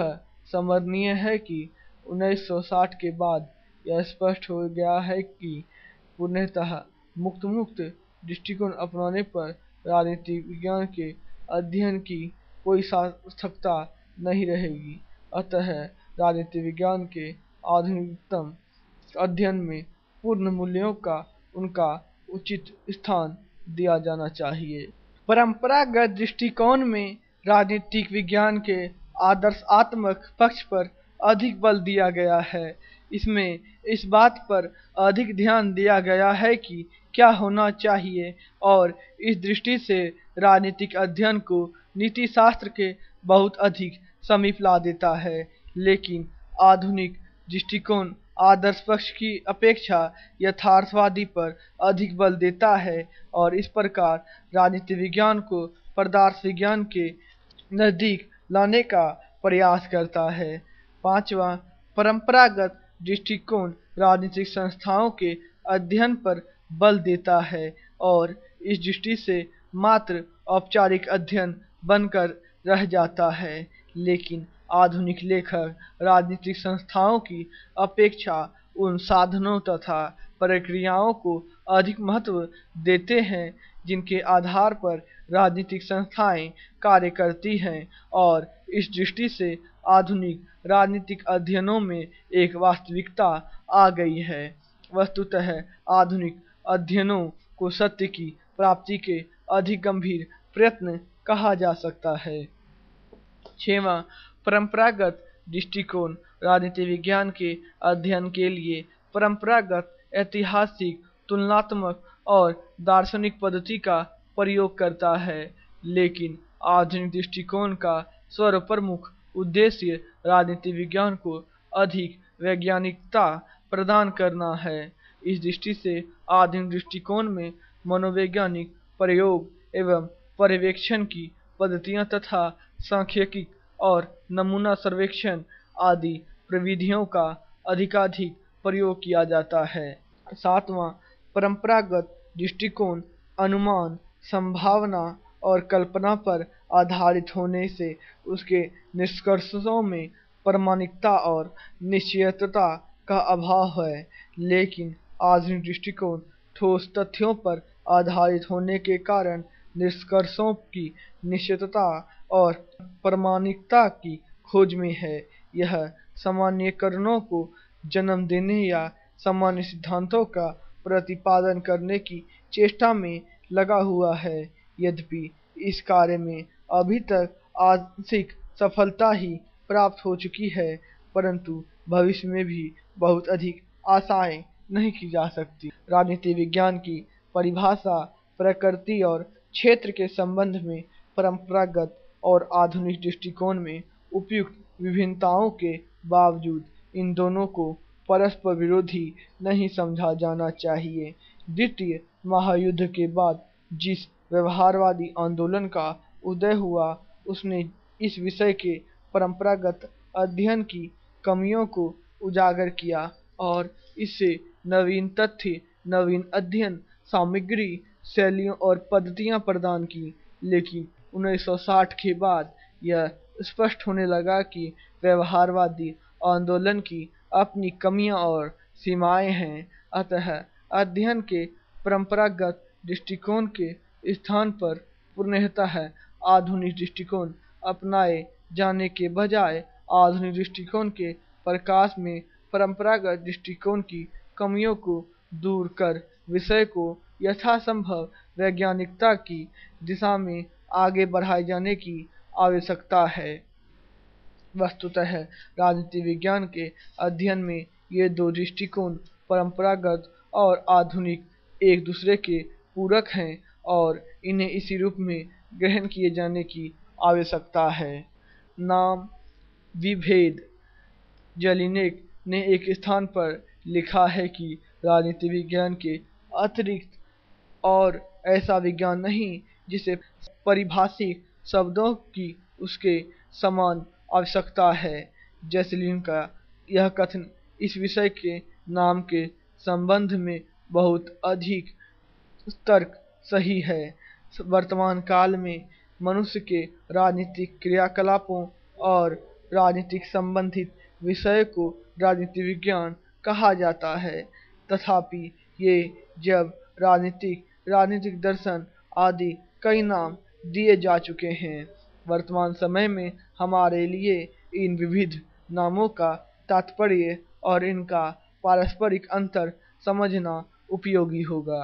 स्मरणीय है कि 1960 के बाद यह स्पष्ट हो गया है कि पूर्णतः मुक्त दृष्टिकोण अपनाने पर राजनीतिक विज्ञान के अध्ययन की कोई सार्थकता नहीं रहेगी। अतः राजनीति विज्ञान के आधुनिकतम अध्ययन में पूर्ण मूल्यों का उनका उचित स्थान दिया जाना चाहिए। परंपरागत दृष्टिकोण में राजनीतिक विज्ञान के आदर्शात्मक पक्ष पर अधिक बल दिया गया है। इसमें इस बात पर अधिक ध्यान दिया गया है कि क्या होना चाहिए, और इस दृष्टि से राजनीतिक अध्ययन को नीति शास्त्र के बहुत अधिक समीप ला देता है। लेकिन आधुनिक दृष्टिकोण आदर्श पक्ष की अपेक्षा यथार्थवादी पर अधिक बल देता है और इस प्रकार राजनीति विज्ञान को पदार्थ विज्ञान के नजदीक लाने का प्रयास करता है। पांचवा, परंपरागत दृष्टिकोण राजनीतिक संस्थाओं के अध्ययन पर बल देता है और इस दृष्टि से मात्र औपचारिक अध्ययन बनकर रह जाता है। लेकिन आधुनिक लेखक राजनीतिक संस्थाओं की अपेक्षा उन साधनों तथा प्रक्रियाओं को अधिक महत्व देते हैं जिनके आधार पर राजनीतिक संस्थाएं कार्य करती हैं, और इस दृष्टि से आधुनिक राजनीतिक अध्ययनों में एक वास्तविकता आ गई है। वस्तुतः आधुनिक अध्ययनों को सत्य की प्राप्ति के अधिक गंभीर प्रयत्न कहा जा सकता है। छठवां, परंपरागत दृष्टिकोण राजनीति विज्ञान के अध्ययन के लिए परंपरागत ऐतिहासिक, तुलनात्मक और दार्शनिक पद्धति का प्रयोग करता है। लेकिन आधुनिक दृष्टिकोण का सर्वप्रमुख उद्देश्य राजनीति विज्ञान को अधिक वैज्ञानिकता प्रदान करना है। इस दृष्टि से आधुनिक दृष्टिकोण में मनोवैज्ञानिक प्रयोग एवं पर्यवेक्षण की पद्धतियां तथा सांख्यिकी और नमूना सर्वेक्षण आदि प्रविधियों का अधिकाधिक प्रयोग किया जाता है। सातवां, परंपरागत दृष्टिकोण अनुमान, संभावना और कल्पना पर आधारित होने से उसके निष्कर्षों में प्रामाणिकता और निश्चयता का अभाव है। लेकिन आधुनिक दृष्टिकोण ठोस तथ्यों पर आधारित होने के कारण निष्कर्षों की निश्चितता और प्रामाणिकता की खोज में है। यह सामान्यीकरणों को जन्म देने या सामान्य सिद्धांतों का प्रतिपादन करने की चेष्टा में लगा हुआ है। यद्यपि इस कार्य में अभी तक आंशिक सफलता ही प्राप्त हो चुकी है, परंतु भविष्य में भी बहुत अधिक आशाएं नहीं की जा सकती। राजनीति विज्ञान की परिभाषा प्रकृति और क्षेत्र के संबंध में परंपरागत और आधुनिक दृष्टिकोण में उपयुक्त विभिन्नताओं के बावजूद इन दोनों को परस्पर विरोधी नहीं समझा जाना चाहिए। द्वितीय महायुद्ध के बाद जिस व्यवहारवादी आंदोलन का उदय हुआ, उसने इस विषय के परंपरागत अध्ययन की कमियों को उजागर किया और इससे नवीन तथ्य, नवीन अध्ययन सामग्री, शैलियों और पद्धतियां प्रदान की। लेकिन 1960 के बाद यह स्पष्ट होने लगा कि व्यवहारवादी आंदोलन की अपनी कमियां और सीमाएं हैं। अतः अध्ययन के परंपरागत दृष्टिकोण के स्थान पर पूर्णतः आधुनिक दृष्टिकोण अपनाए जाने के बजाय आधुनिक दृष्टिकोण के प्रकाश में परंपरागत दृष्टिकोण की कमियों को दूर कर विषय को यथासंभव वैज्ञानिकता की दिशा में आगे बढ़ाए जाने की आवश्यकता है। वस्तुतः राजनीति विज्ञान के अध्ययन में ये दो दृष्टिकोण परंपरागत और आधुनिक एक दूसरे के पूरक हैं और इन्हें इसी रूप में ग्रहण किए जाने की आवश्यकता है। नाम विभेद। जेलिनेक ने एक स्थान पर लिखा है कि राजनीति विज्ञान के अतिरिक्त और ऐसा विज्ञान नहीं जिसे पारिभाषिक शब्दों की उसके समान आवश्यकता है। जैसलिन का यह कथन इस विषय के नाम के संबंध में बहुत अधिक तर्क सही है। वर्तमान काल में मनुष्य के राजनीतिक क्रियाकलापों और राजनीतिक संबंधित विषय को राजनीति विज्ञान कहा जाता है। तथापि ये जब राजनीतिक दर्शन आदि कई नाम दिए जा चुके हैं। वर्तमान समय में हमारे लिए इन विविध नामों का तात्पर्य और इनका पारस्परिक अंतर समझना उपयोगी होगा।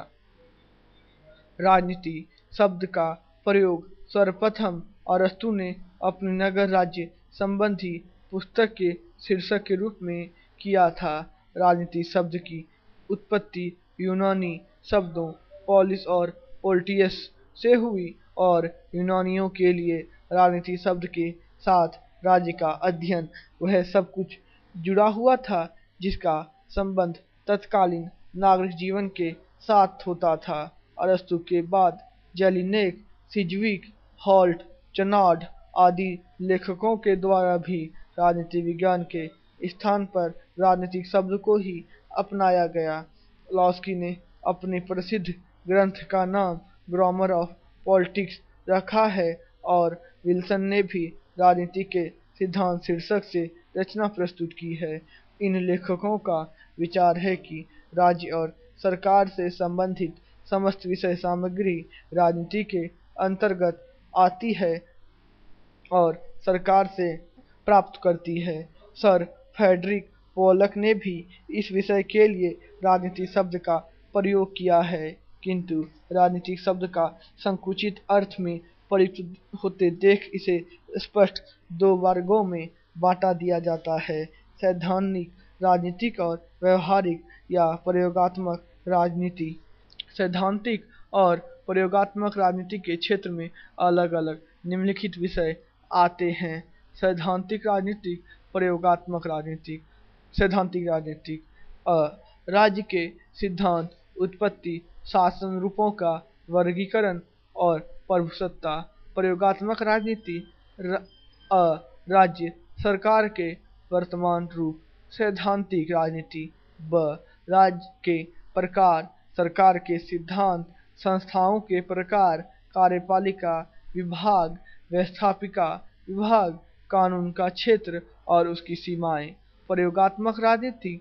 राजनीति शब्द का प्रयोग सर्वप्रथम अरस्तु ने अपनी नगर राज्य संबंधी पुस्तक के शीर्षक के रूप में किया था। राजनीति शब्द की उत्पत्ति यूनानी शब्दों पोलिस और पोल्टियस से हुई और यूनानियों के लिए राजनीति शब्द के साथ राज्य का अध्ययन वह सब कुछ जुड़ा हुआ था जिसका संबंध तत्कालीन नागरिक जीवन के साथ होता था। अरस्तु के बाद जेलिनेक, सिजविक, हॉल्ट, चनाड आदि लेखकों के द्वारा भी राजनीति विज्ञान के स्थान पर राजनीतिक शब्द को ही अपनाया गया। लॉस्की ने अपने प्रसिद्ध ग्रंथ का नाम ग्रामर ऑफ पॉलिटिक्स रखा है और विल्सन ने भी राजनीति के सिद्धांत शीर्षक से रचना प्रस्तुत की है। इन लेखकों का विचार है कि राज्य और सरकार से संबंधित समस्त विषय सामग्री राजनीति के अंतर्गत आती है और सरकार से प्राप्त करती है। सर फ्रेडरिक पोलक ने भी इस विषय के लिए राजनीति शब्द का प्रयोग किया है, किंतु राजनीतिक शब्द का संकुचित अर्थ में प्रयुक्त होते देख इसे स्पष्ट दो वर्गों में बांटा दिया जाता है: सैद्धांतिक राजनीतिक और व्यवहारिक या प्रयोगात्मक राजनीति। सैद्धांतिक और प्रयोगात्मक राजनीति के क्षेत्र में अलग अलग निम्नलिखित विषय आते हैं: सैद्धांतिक राजनीतिक, प्रयोगात्मक राजनीतिक। सैद्धांतिक राजनीतिक राज्य के सिद्धांत, उत्पत्ति, शासन रूपों का वर्गीकरण और प्रभुसत्ता। प्रयोगात्मक राजनीति राज्य सरकार के वर्तमान रूप। सैद्धांतिक राजनीति राज्य के प्रकार, सरकार के सिद्धांत, संस्थाओं के प्रकार, कार्यपालिका विभाग, व्यवस्थापिका विभाग, कानून का क्षेत्र और उसकी सीमाएं। प्रयोगात्मक राजनीति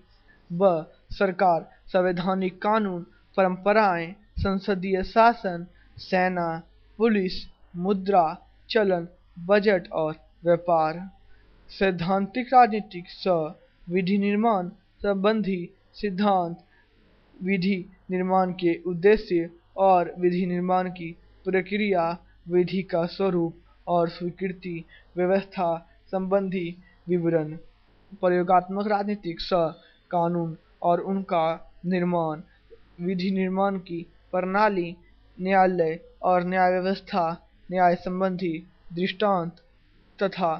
सरकार, संवैधानिक कानून, परंपराएं, संसदीय शासन, सेना, पुलिस, मुद्रा, चलन, बजट और व्यापार। सैद्धांतिक राजनीतिक विधि निर्माण संबंधी सिद्धांत, विधि निर्माण के उद्देश्य और विधि निर्माण की प्रक्रिया, विधि का स्वरूप और स्वीकृति, व्यवस्था संबंधी विवरण। प्रयोगात्मक राजनीतिक कानून और उनका निर्माण, विधि निर्माण की प्रणाली, न्यायालय और न्याय व्यवस्था, न्याय संबंधी दृष्टांत तथा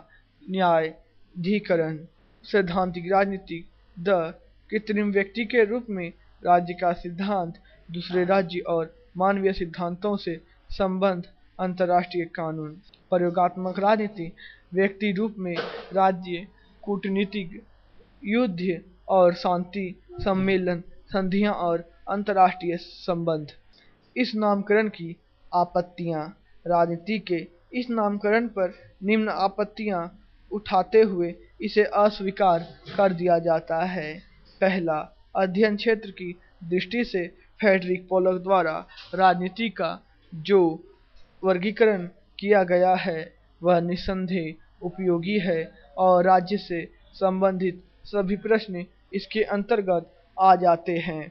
न्यायाधिकरण। सैद्धांतिक राजनीति कृत्रिम व्यक्ति के रूप में राज्य का सिद्धांत, दूसरे राज्य और मानवीय सिद्धांतों से संबंध, अंतर्राष्ट्रीय कानून। प्रयोगात्मक राजनीति व्यक्ति रूप में राज्य, कूटनीतिक, युद्ध और शांति सम्मेलन, संधियां और अंतर्राष्ट्रीय संबंध। इस नामकरण की आपत्तियां। राजनीति के इस नामकरण पर निम्न आपत्तियां उठाते हुए इसे अस्वीकार कर दिया जाता है। पहला, अध्ययन क्षेत्र की दृष्टि से फ्रेडरिक पोलक द्वारा राजनीति का जो वर्गीकरण किया गया है वह निस्संदेह उपयोगी है और राज्य से संबंधित सभी प्रश्न इसके अंतर्गत आ जाते हैं।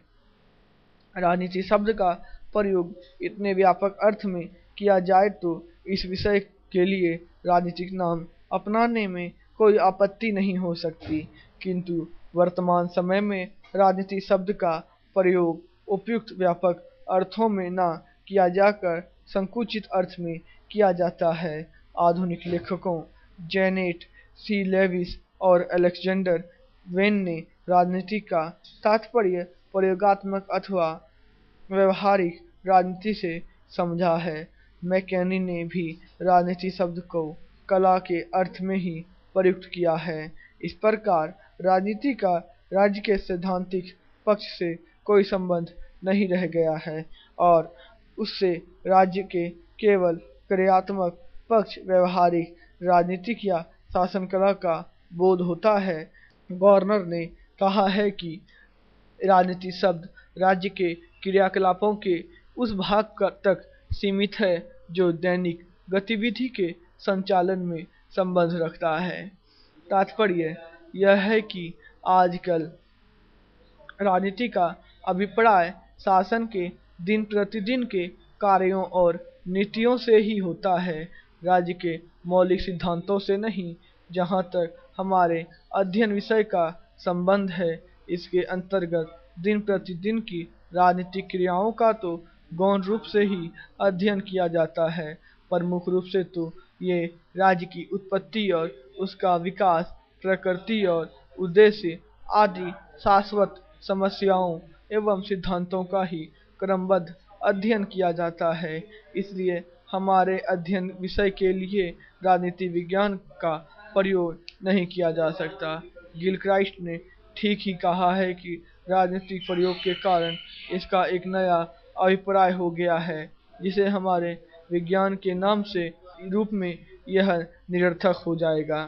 राजनीति शब्द का प्रयोग इतने व्यापक अर्थ में किया जाए तो इस विषय के लिए राजनीतिक नाम अपनाने में कोई आपत्ति नहीं हो सकती, किंतु वर्तमान समय में राजनीति शब्द का प्रयोग उपयुक्त व्यापक अर्थों में न किया जाकर संकुचित अर्थ में किया जाता है। आधुनिक लेखकों जेनेट सी लेविस और अलेक्जेंडर वेन ने राजनीति का तात्पर्य प्रयोगात्मक अथवा व्यवहारिक राजनीति से समझा है। मैकेनी ने भी राजनीति शब्द को कला के अर्थ में ही प्रयुक्त किया है। इस प्रकार राजनीति का राज्य के सैद्धांतिक पक्ष से कोई संबंध नहीं रह गया है और उससे राज्य के केवल क्रियात्मक पक्ष, व्यवहारिक, राजनीतिक या शासन कला का बोध होता है। गवर्नर ने कहा है कि राजनीति शब्द राज्य के क्रियाकलापों के उस तक सीमित है जो दैनिक गतिविधि के संचालन में संबंध रखता है। तात्पर्य यह है कि आजकल राजनीति का अभिप्राय शासन के दिन प्रतिदिन के कार्यों और नीतियों से ही होता है, राज्य के मौलिक सिद्धांतों से नहीं। जहाँ तक हमारे अध्ययन विषय का संबंध है, इसके अंतर्गत दिन प्रतिदिन की राजनीतिक क्रियाओं का तो गौण रूप से ही अध्ययन किया जाता है। प्रमुख रूप से तो ये राज्य की उत्पत्ति और उसका विकास, प्रकृति और उद्देश्य आदि शाश्वत समस्याओं एवं सिद्धांतों का ही क्रमबद्ध अध्ययन किया जाता है। इसलिए हमारे अध्ययन विषय के लिए राजनीति विज्ञान का प्रयोग नहीं किया जा सकता। गिलक्राइस्ट ने ठीक ही कहा है कि राजनीतिक प्रयोग के कारण इसका एक नया अभिप्राय हो गया है, जिसे हमारे विज्ञान के नाम से रूप में यह निरर्थक हो जाएगा।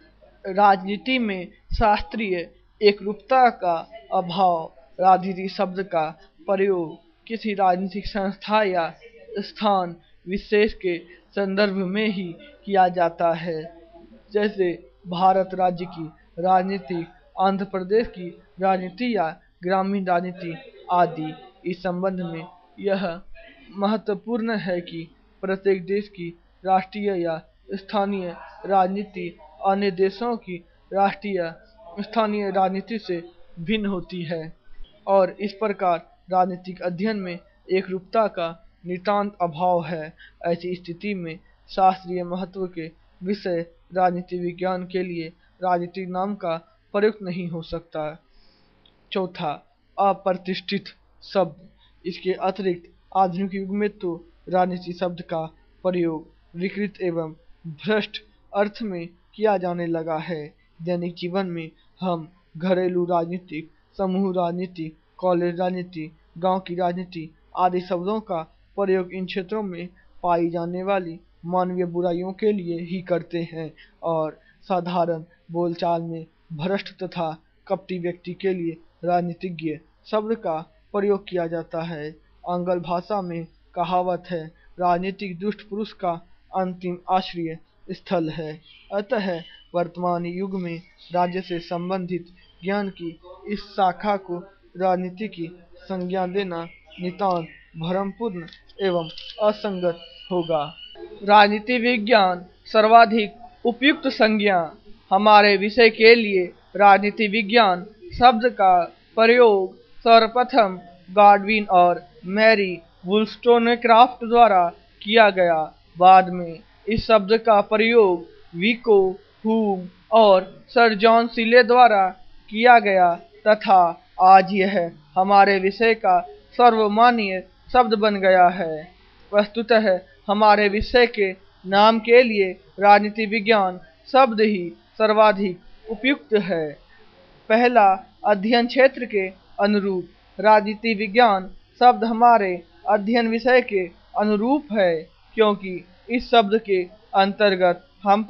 राजनीति में शास्त्रीय एकरूपता का अभाव। राजनीति शब्द का प्रयोग किसी राजनीतिक संस्था या स्थान विशेष के संदर्भ में ही किया जाता है, जैसे भारत राज्य की राजनीति, आंध्र प्रदेश की राजनीति या ग्रामीण राजनीति आदि। इस संबंध में यह महत्वपूर्ण है कि प्रत्येक देश की राष्ट्रीय या स्थानीय राजनीति अन्य देशों की राष्ट्रीय स्थानीय राजनीति से भिन्न होती है और इस प्रकार राजनीतिक अध्ययन में एकरूपता का नितांत अभाव है। ऐसी स्थिति में शास्त्रीय महत्व के विषय राजनीति विज्ञान के लिए राजनीतिक नाम का प्रयुक्त नहीं हो सकता। चौथा, अप्रतिष्ठित शब्द। इसके अतिरिक्त आधुनिक युग में तो राजनीति शब्द का प्रयोग विकृत एवं भ्रष्ट अर्थ में किया जाने लगा है। दैनिक जीवन में हम घरेलू राजनीति, समूह राजनीति, कॉलेज राजनीति, गांव की राजनीति आदि शब्दों का प्रयोग इन क्षेत्रों में पाई जाने वाली मानवीय बुराइयों के लिए ही करते हैं और साधारण बोलचाल में भ्रष्ट तथा कपटी व्यक्ति के लिए राजनीतिज्ञ शब्द का प्रयोग किया जाता है। आंग्ल भाषा में कहावत है, राजनीतिक दुष्ट पुरुष का अंतिम आश्रय स्थल है। अतः वर्तमान युग में राज्य से संबंधित ज्ञान की इस शाखा को राजनीति की संज्ञा देना नितांत भ्रमपूर्ण एवं असंगत होगा। राजनीति विज्ञान सर्वाधिक उपयुक्त संज्ञा। हमारे विषय के लिए राजनीति विज्ञान शब्द का प्रयोग सर्वप्रथम गॉडविन और मैरी वुllstonecraft द्वारा किया गया। बाद में इस शब्द का प्रयोग विको, हुम और सर जॉन सीले द्वारा किया गया तथा आज यह हमारे विषय का सर्वमान्य शब्द बन गया है। वस्तुतः हमारे विषय के नाम के लिए राजनीति विज्ञान शब्द ही सर्वाधिक उपयुक्त है। पहला, अध्ययन क्षेत्र के अनुरूप। राजनीति विज्ञान शब्द हमारे अध्ययन विषय के अनुरूप है, क्योंकि इस शब्द के अंतर्गत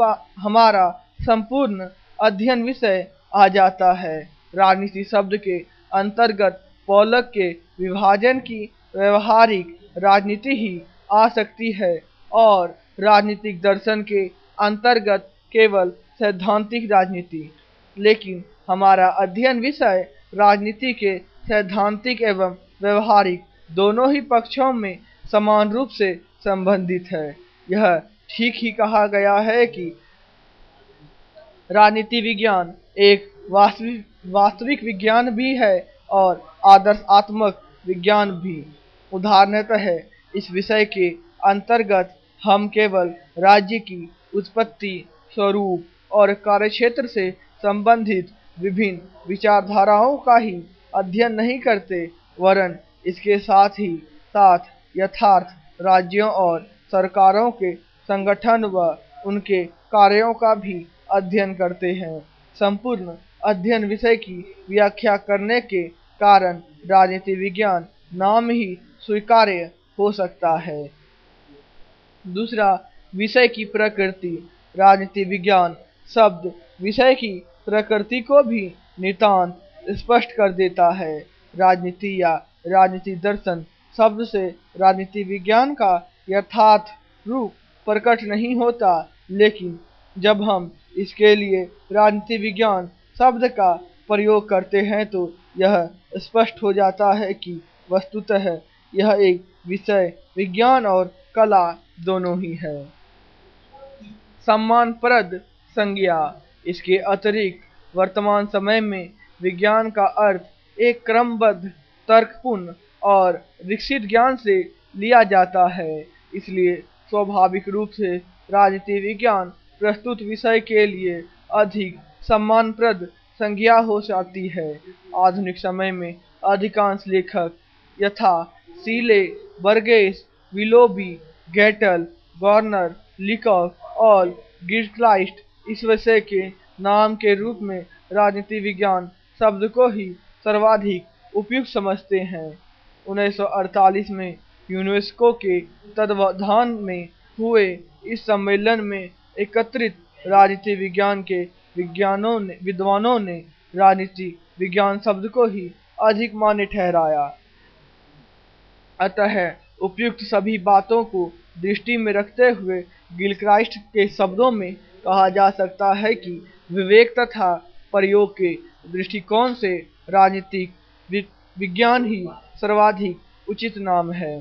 हमारा संपूर्ण अध्ययन विषय आ जाता है। राजनीति शब्द के अंतर्गत पॉलक के विभाजन की व्यवहारिक राजनीति ही आ सकती है और राजनीतिक दर्शन के अंतर्गत केवल सैद्धांतिक राजनीति। लेकिन हमारा अध्ययन विषय राजनीति के सैद्धांतिक एवं व्यवहारिक दोनों ही पक्षों में समान रूप से संबंधित है। यह ठीक ही कहा गया है कि राजनीति विज्ञान एक वास्तविक विज्ञान भी है और आदर्शात्मक विज्ञान भी। उदाहरणतः इस विषय के अंतर्गत हम केवल राज्य की उत्पत्ति, स्वरूप और कार्यक्षेत्र से संबंधित विभिन्न विचारधाराओं का ही अध्ययन नहीं करते, वरन इसके साथ ही साथ यथार्थ राज्यों और सरकारों के संगठन व उनके कार्यों का भी अध्ययन करते हैं। संपूर्ण अध्ययन विषय की व्याख्या करने के कारण राजनीति विज्ञान नाम ही स्वीकार्य हो सकता है। दूसरा, विषय की प्रकृति। राजनीति विज्ञान शब्द विषय की प्रकृति को भी नितांत स्पष्ट कर देता है। राजनीति या राजनीति दर्शन शब्द से राजनीति विज्ञान का यथार्थ रूप प्रकट नहीं होता, लेकिन जब हम इसके लिए राजनीति विज्ञान शब्द का प्रयोग करते हैं तो यह स्पष्ट हो जाता है कि वस्तुतः यह एक विषय विज्ञान और कला दोनों ही है। सम्मानप्रद संज्ञा। इसके अतिरिक्त वर्तमान समय में विज्ञान का अर्थ एक क्रमबद्ध, तर्कपूर्ण और विकसित ज्ञान से लिया जाता है। इसलिए स्वाभाविक रूप से राजनीति विज्ञान प्रस्तुत विषय के लिए अधिक सम्मानप्रद संज्ञा हो जाती है। आधुनिक समय में अधिकांश लेखक यथा Seeley, Burgess, Willoughby, Gettell, Garner, Leacock और गिलक्राइस्ट इस विषय के नाम के रूप में राजनीति विज्ञान शब्द को ही सर्वाधिक उपयुक्त समझते हैं। 1948 में यूनेस्को के तत्वावधान में हुए इस सम्मेलन में एकत्रित राजनीति विज्ञान के विद्वानों ने राजनीति विज्ञान शब्द को ही अधिक मान्य ठहराया। अतः उपयुक्त सभी बातों को दृष्टि में रखते हुए गिलक्राइस्ट के शब्दों में कहा जा सकता है कि विवेक तथा प्रयोग के दृष्टिकोण से राजनीतिक विज्ञान ही सर्वाधिक उचित नाम है।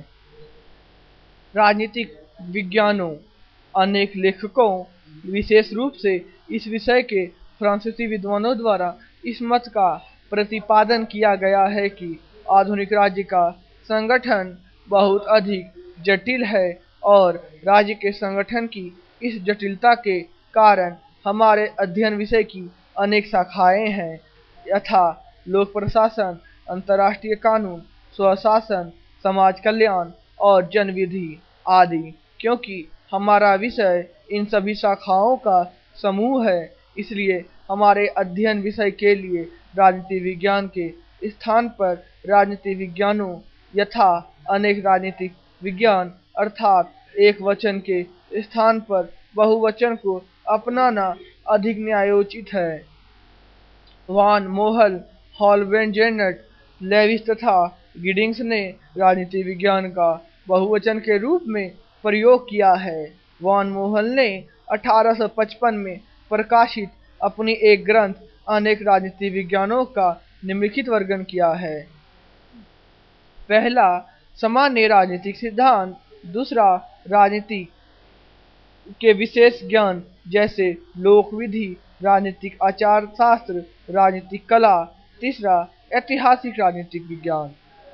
राजनीतिक विज्ञानों। अनेक लेखकों, विशेष रूप से इस विषय के फ्रांसीसी विद्वानों द्वारा इस मत का प्रतिपादन किया गया है कि आधुनिक राज्य का संगठन बहुत अधिक जटिल है और राज्य के संगठन की इस जटिलता के कारण हमारे अध्ययन विषय की अनेक शाखाएं हैं, यथा लोक प्रशासन, अंतर्राष्ट्रीय कानून, स्वशासन, समाज कल्याण और जनविधि आदि। क्योंकि हमारा विषय इन सभी शाखाओं का समूह है, इसलिए हमारे अध्ययन विषय के लिए राजनीति विज्ञान के स्थान पर राजनीति विज्ञानों यथा अनेक राजनीतिक विज्ञान अर्थात एक वचन के स्थान पर बहुवचन को अपनाना अधिक न्यायोचित है। वान मोहल, हॉलबेंजेनट, लेविस तथा गिडिंग्स ने राजनीति विज्ञान का बहुवचन के रूप में प्रयोग किया है। वान मोहल ने 1855 में प्रकाशित अपनी एक ग्रंथ अनेक राजनीति विज्ञानों का निम्नलिखित वर्णन किया है। पहला, सामान्य राजनीतिक सिद्धांत। दूसरा, राजनीति के विशेष ज्ञान जैसे लोक विधि, राजनीतिक आचार शास्त्र, राजनीतिक कला। तीसरा, ऐतिहासिक राजनीतिक विज्ञान।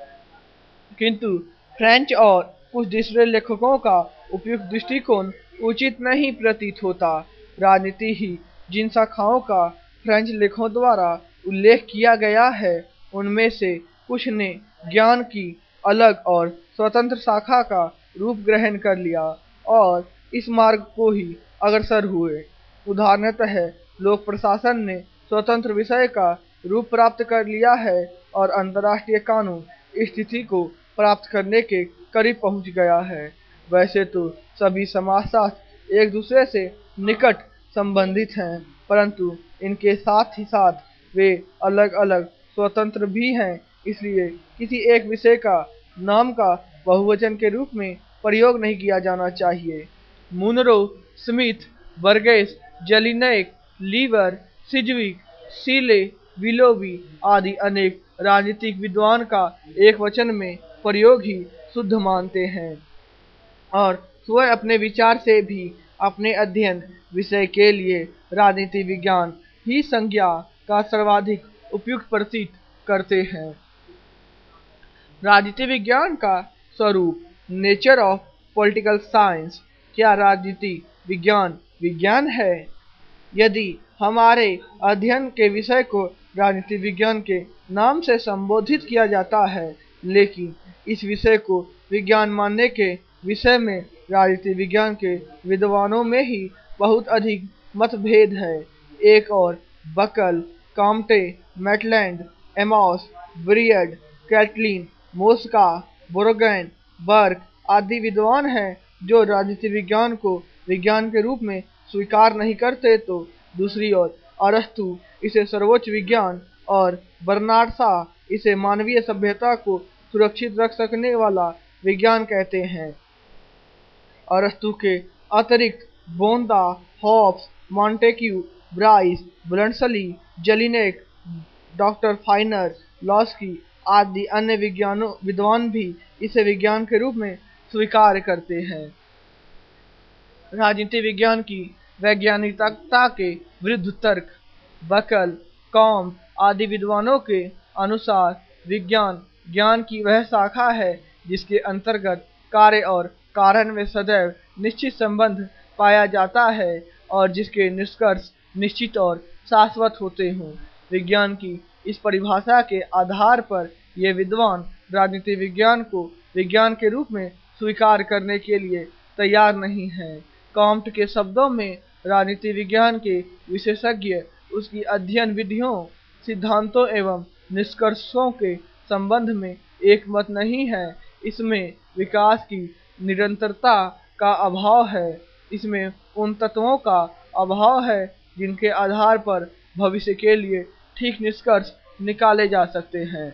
किंतु फ्रेंच और कुछ दूसरे लेखकों का उपयुक्त दृष्टिकोण उचित नहीं प्रतीत होता। राजनीति ही जिन शाखाओं का फ्रेंच लेखकों द्वारा उल्लेख किया गया है, उनमें से कुछ ने ज्ञान की अलग और स्वतंत्र शाखा का रूप ग्रहण कर लिया और इस मार्ग को ही अग्रसर हुए। उदाहरणतः लोक प्रशासन ने स्वतंत्र विषय का रूप प्राप्त कर लिया है और अंतर्राष्ट्रीय कानून स्थिति को प्राप्त करने के करीब पहुंच गया है। वैसे तो सभी समाजशास्त्र एक दूसरे से निकट संबंधित हैं, परंतु इनके साथ ही साथ वे अलग अलग स्वतंत्र भी हैं। इसलिए किसी एक विषय का नाम का बहुवचन के रूप में प्रयोग नहीं किया जाना चाहिए। मुनरो, स्मिथ, बर्गेस, जेलिनेक, लीवर, सिजविक, सीले, विलोबी आदि अनेक राजनीतिक विद्वान का एक वचन में प्रयोग ही शुद्ध मानते हैं और स्वयं अपने विचार से भी अपने अध्ययन विषय के लिए राजनीति विज्ञान ही संज्ञा का सर्वाधिक उपयुक्त प्रतीत करते हैं। राजनीति विज्ञान का स्वरूप। Nature of political science. क्या राजनीति विज्ञान विज्ञान है? यदि हमारे अध्ययन के विषय को राजनीति विज्ञान के नाम से संबोधित किया जाता है, लेकिन इस विषय को विज्ञान मानने के विषय में राजनीति विज्ञान के विद्वानों में ही बहुत अधिक मतभेद है। एक और Buckle, Comte, Maitland, Amos, Briand, Catlin, Mosca, बोरोगैन, बर्क आदि विद्वान हैं जो राजनीति विज्ञान को विज्ञान के रूप में स्वीकार नहीं करते, तो दूसरी ओर अरस्तु इसे सर्वोच्च विज्ञान और बर्नार्ड शॉ इसे मानवीय सभ्यता को सुरक्षित रख सकने वाला विज्ञान कहते हैं। अरस्तु के अतिरिक्त बोंदा, Hobbes, Montesquieu, Bryce, Bluntschli, Jellinek, doctor Finer, Laski आदि अन्य विद्वान भी इसे विज्ञान के रूप में स्वीकार करते हैं। राजनीति विज्ञान की वैज्ञानिकता के विरुद्ध तर्क। बकल, कॉम्ब आदि विद्वानों के अनुसार विज्ञान ज्ञान की वह शाखा है जिसके अंतर्गत कार्य और कारण में सदैव निश्चित संबंध पाया जाता है और जिसके निष्कर्ष निश्चित और शाश्वत होते हों। विज्ञान की इस परिभाषा के आधार पर ये विद्वान राजनीति विज्ञान को विज्ञान के रूप में स्वीकार करने के लिए तैयार नहीं हैं। कॉम्ट के शब्दों में राजनीति विज्ञान के विशेषज्ञ उसकी अध्ययन विधियों, सिद्धांतों एवं निष्कर्षों के संबंध में एकमत नहीं है। इसमें विकास की निरंतरता का अभाव है। इसमें उन तत्वों का अभाव है जिनके आधार पर भविष्य के लिए ठीक निष्कर्ष निकाले जा सकते हैं।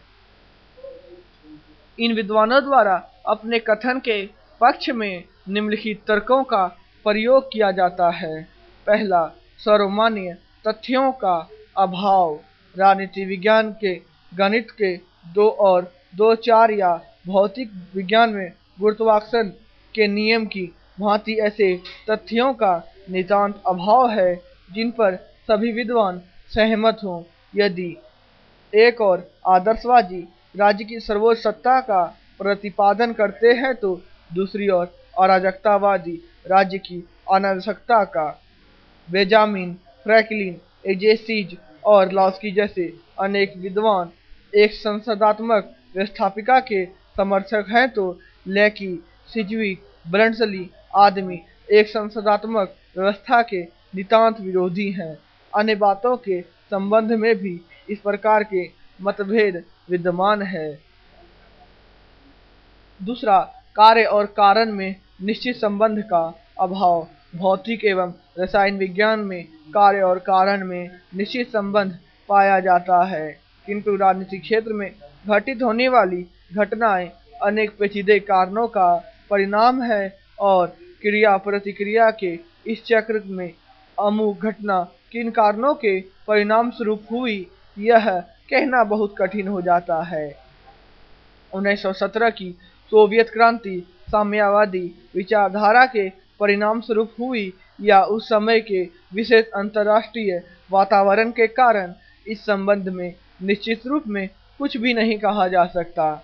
इन विद्वानों द्वारा अपने कथन के पक्ष में निम्नलिखित तर्कों का प्रयोग किया जाता है। पहला, सर्वमान्य तथ्यों का अभाव। राजनीति विज्ञान के गणित के 2 और 2 4 या भौतिक विज्ञान में गुरुत्वाकर्षण के नियम की भांति ऐसे तथ्यों का नितांत अभाव है जिन पर सभी विद्वान सहमत हों। यदि एक और आदर्शवादी राज्य की सर्वोच्च सत्ता का प्रतिपादन करते हैं तो दूसरी ओर अराजकतावादी राज्य की अनावश्यकता का। बेंजामिन फ्रैंकलिन, एजेसिज और लॉस्की जैसे अनेक विद्वान एक संसदात्मक व्यवस्थापिका के समर्थक हैं तो लेकी, सिज्विक, ब्लंटसली आदमी एक संसदात्मक व्यवस्था के नितांत विरोधी हैं। अन्य बातों के संबंध में भी इस प्रकार के मतभेद विद्यमान है। दूसरा, कार्य और कारण में निश्चित संबंध का अभाव। भौतिक एवं रसायन विज्ञान में कार्य और कारण में निश्चित संबंध पाया जाता है, किंतु राजनीतिक क्षेत्र में घटित होने वाली घटनाएं अनेक पेचीदे कारणों का परिणाम है और क्रिया प्रतिक्रिया के इस चक्र में अमुक घटना किन कारणों के परिणाम स्वरूप हुई, यह कहना बहुत कठिन हो जाता है। 1917 की सोवियत क्रांति साम्यवादी विचारधारा के परिणाम स्वरूप हुई या उस समय के विशेष अंतर्राष्ट्रीय वातावरण के कारण, इस संबंध में निश्चित रूप में कुछ भी नहीं कहा जा सकता।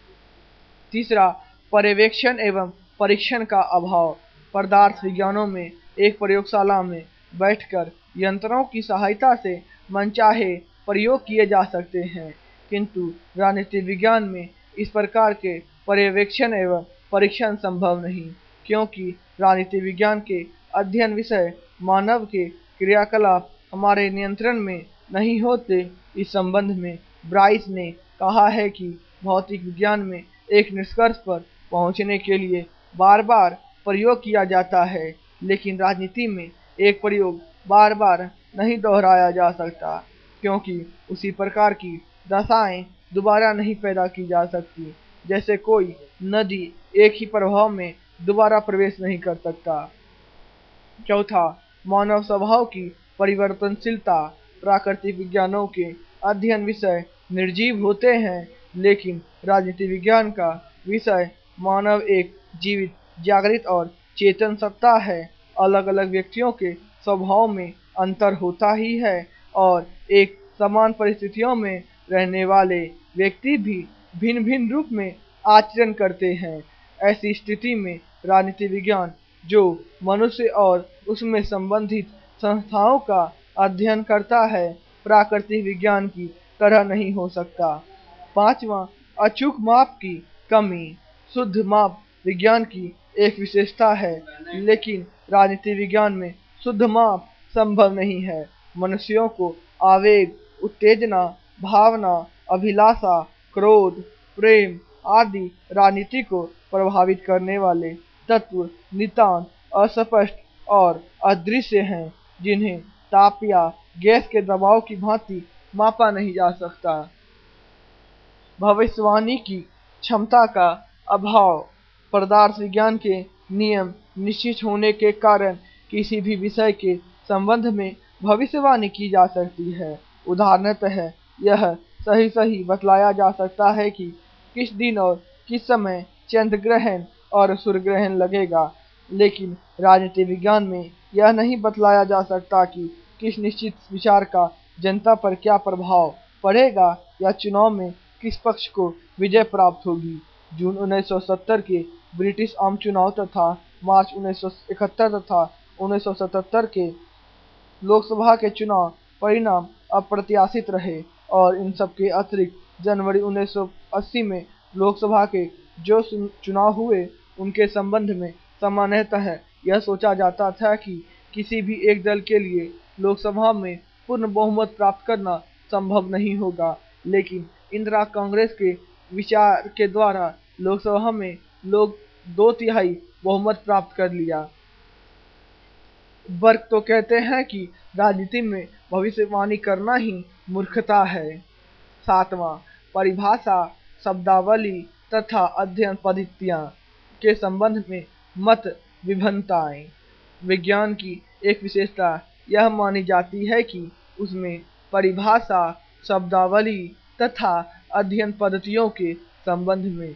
तीसरा, पर्यवेक्षण एवं परीक्षण का अभाव। पदार्थ विज्ञानों में एक प्रयोगशाला में बैठकर यंत्रों की सहायता से मनचाहे प्रयोग किए जा सकते हैं, किंतु राजनीति विज्ञान में इस प्रकार के पर्यवेक्षण एवं परीक्षण संभव नहीं, क्योंकि राजनीति विज्ञान के अध्ययन विषय मानव के क्रियाकलाप हमारे नियंत्रण में नहीं होते। इस संबंध में ब्राइस ने कहा है कि भौतिक विज्ञान में एक निष्कर्ष पर पहुंचने के लिए बार बार प्रयोग किया जाता है, लेकिन राजनीति में एक प्रयोग बार बार नहीं दोहराया जा सकता, क्योंकि उसी प्रकार की दशाएं दोबारा नहीं पैदा की जा सकती। जैसे कोई नदी एक ही प्रवाह में दोबारा प्रवेश नहीं कर सकता। चौथा, मानव स्वभाव की परिवर्तनशीलता। प्राकृतिक विज्ञानों के अध्ययन विषय निर्जीव होते हैं, लेकिन राजनीति विज्ञान का विषय मानव एक जीवित, जागृत और चेतन सत्ता है। अलग अलग व्यक्तियों के स्वभाव में अंतर होता ही है और एक समान परिस्थितियों में रहने वाले व्यक्ति भी भिन्न भिन्न रूप में आचरण करते हैं। ऐसी स्थिति में राजनीति विज्ञान, जो मनुष्य और उसमें संबंधित संस्थाओं का अध्ययन करता है, प्राकृतिक विज्ञान की तरह नहीं हो सकता। पांचवा, अचूक माप की कमी। शुद्ध माप विज्ञान की एक विशेषता है, लेकिन राजनीति विज्ञान में शुद्ध माप संभव नहीं है। मनुष्यों को आवेग, उत्तेजना, भावना, अभिलाषा, क्रोध, प्रेम आदि राजनीति को प्रभावित करने वाले तत्व नितांत अस्पष्ट और अदृश्य हैं, जिन्हें ताप या गैस के दबाव की भांति मापा नहीं जा सकता। भविष्यवाणी की क्षमता का अभाव। पदार्थ विज्ञान के नियम निश्चित होने के कारण किसी भी विषय के संबंध में भविष्यवाणी की जा सकती है। उदाहरणतः यह सही सही बतलाया जा सकता है कि किस दिन और किस समय चंद्र ग्रहण और सूर्य ग्रहण लगेगा, लेकिन राजनीति विज्ञान में यह नहीं बतलाया जा सकता कि किस निश्चित विचार का जनता पर क्या प्रभाव पड़ेगा या चुनाव में किस पक्ष को विजय प्राप्त होगी। जून 1970 के ब्रिटिश आम चुनाव तथा मार्च 1971 तथा 1977 के लोकसभा के चुनाव परिणाम अप्रत्याशित रहे, और इन सब के अतिरिक्त जनवरी 1980 में लोकसभा के जो चुनाव हुए उनके संबंध में सामान्यतः यह सोचा जाता था कि किसी भी एक दल के लिए लोकसभा में पूर्ण बहुमत प्राप्त करना संभव नहीं होगा, लेकिन इंदिरा कांग्रेस के विचार के द्वारा लोकसभा में लोग 2/3 बहुमत प्राप्त कर लिया। वर्ग तो कहते हैं कि राजनीति में भविष्यवाणी करना ही मूर्खता है। 7वां, परिभाषा, शब्दावली तथा अध्ययन पद्धतियां के संबंध में मत विभिन्नताएं। विज्ञान की एक विशेषता यह मानी जाती है कि उसमें परिभाषा, शब्दावली तथा अध्ययन पद्धतियों के संबंध में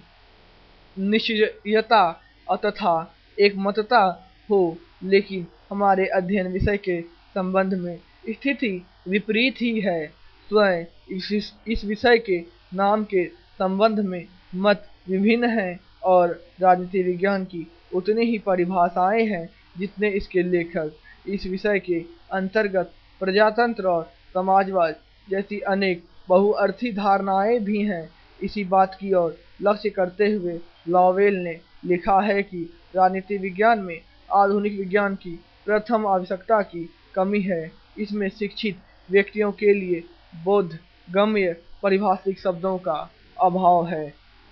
निश्चयता तथा एकमतता हो, लेकिन हमारे अध्ययन विषय के संबंध में स्थिति विपरीत ही है। स्वयं इस विषय के नाम के संबंध में मत विभिन्न हैं और राजनीति विज्ञान की उतनी ही परिभाषाएं हैं जितने इसके लेखक। इस विषय के अंतर्गत प्रजातंत्र और समाजवाद जैसी अनेक बहुअर्थी धारणाएं भी हैं। इसी बात की ओर लक्ष्य करते हुए लॉवेल ने लिखा है कि राजनीति विज्ञान में आधुनिक विज्ञान की प्रथम आवश्यकता की कमी है। इसमें शिक्षित व्यक्तियों के लिए बोधगम्य पारिभाषिक शब्दों का अभाव है।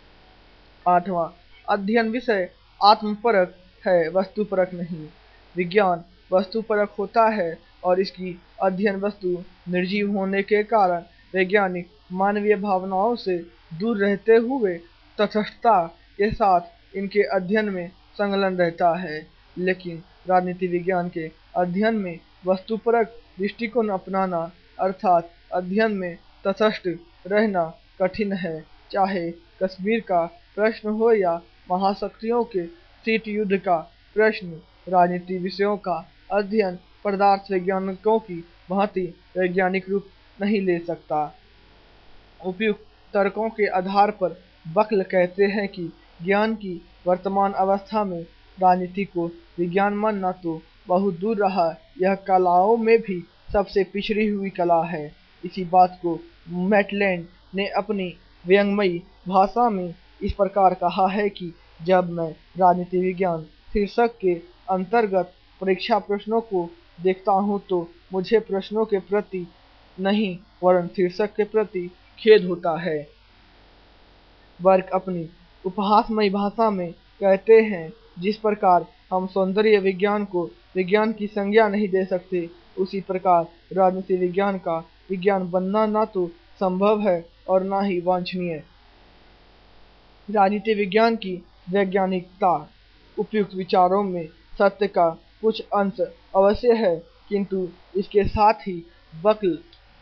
8वां, अध्ययन विषय आत्मपरक है, वस्तुपरक नहीं। विज्ञान वस्तुपरक होता है और इसकी अध्ययन वस्तु निर्जीव होने के कारण वैज्ञानिक मानवीय भावनाओं से दूर रहते हुए तटस्थता के साथ इनके अध्ययन में संलग्न रहता है। लेकिन राजनीति विज्ञान के अध्ययन में वस्तुपरक दृष्टिकोण अपनाना अर्थात अध्ययन में तटस्थ रहना कठिन है। चाहे कश्मीर का प्रश्न हो या महाशक्तियों के शीत युद्ध का प्रश्न, राजनीति विषयों का अध्ययन पदार्थ वैज्ञानिकों की भांति वैज्ञानिक रूप नहीं ले सकता। उपयुक्त तर्कों के आधार पर बकल कहते हैं कि ज्ञान की वर्तमान अवस्था में राजनीति को विज्ञान मानना तो बहुत दूर रहा, यह कलाओं में भी सबसे पिछड़ी हुई कला है। इसी बात को मैटलैंड ने अपनी व्यंग्यमयी भाषा में इस प्रकार कहा है कि जब मैं राजनीति विज्ञान शीर्षक के अंतर्गत परीक्षा प्रश्नों को देखता हूँ तो मुझे प्रश्नों के प्रति नहीं वरन शीर्षक के प्रति खेद होता है। वर्ग अपनी उपहासमयी भाषा में कहते हैं, जिस प्रकार हम सौंदर्य विज्ञान को विज्ञान की संज्ञा नहीं दे सकते, उसी प्रकार राजनीति विज्ञान का विज्ञान बनना ना तो संभव है और ना ही वांछनीय। राजनीति विज्ञान की वैज्ञानिकता। उपयुक्त विचारों में सत्य का कुछ अंश अवश्य है, किंतु इसके साथ ही बकल,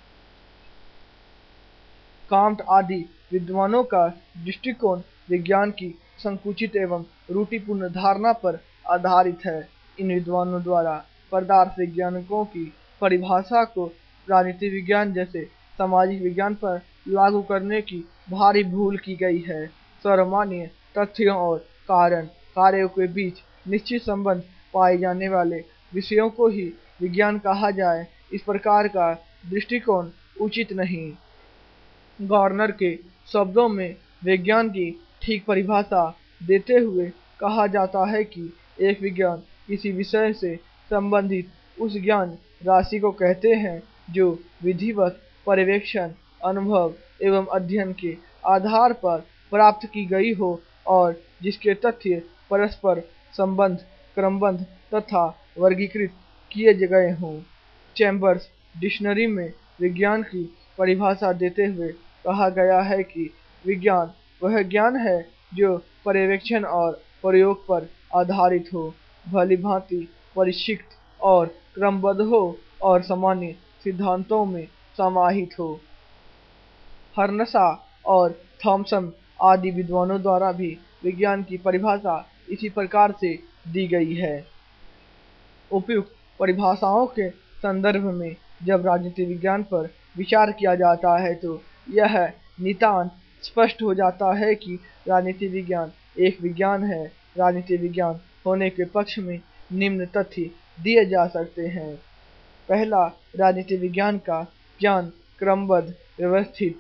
कांट आदि विद्वानों का दृष्टिकोण विज्ञान की संकुचित एवं रूढ़िपूर्ण धारणा पर आधारित है। इन विद्वानों द्वारा पदार्थ वैज्ञानिकों की परिभाषा को राजनीति विज्ञान जैसे सामाजिक विज्ञान पर लागू करने की भारी भूल की गई है। सर्वमान्य तथ्यों और कारण कार्यों के बीच निश्चित संबंध पाए जाने वाले विषयों को ही विज्ञान कहा जाए, इस प्रकार का दृष्टिकोण उचित नहीं। गार्नर के शब्दों में विज्ञान की ठीक परिभाषा देते हुए कहा जाता है कि एक विज्ञान किसी विषय से संबंधित उस ज्ञान राशि को कहते हैं जो विधिवत पर्यवेक्षण, अनुभव एवं अध्ययन के आधार पर प्राप्त की गई हो और जिसके तथ्य परस्पर संबंध, क्रमबद्ध तथा वर्गीकृत किए गए हों। चैम्बर्स डिक्शनरी में विज्ञान की परिभाषा देते हुए कहा गया है कि विज्ञान वह ज्ञान है जो पर्यवेक्षण और प्रयोग पर आधारित हो, भलीभांति परिष्कृत और क्रमबद्ध हो और सामान्य सिद्धांतों में समाहित हो। हर्नशा और थॉमसन आदि विद्वानों द्वारा भी विज्ञान की परिभाषा इसी प्रकार से दी गई है। उपयुक्त परिभाषाओं के संदर्भ में जब राजनीति विज्ञान पर विचार किया जाता है तो यह नितांत स्पष्ट हो जाता है कि राजनीति विज्ञान एक विज्ञान है। राजनीति विज्ञान होने के पक्ष में निम्न तथ्य दिए जा सकते हैं। पहला, राजनीति विज्ञान का ज्ञान क्रमबद्ध व्यवस्थित।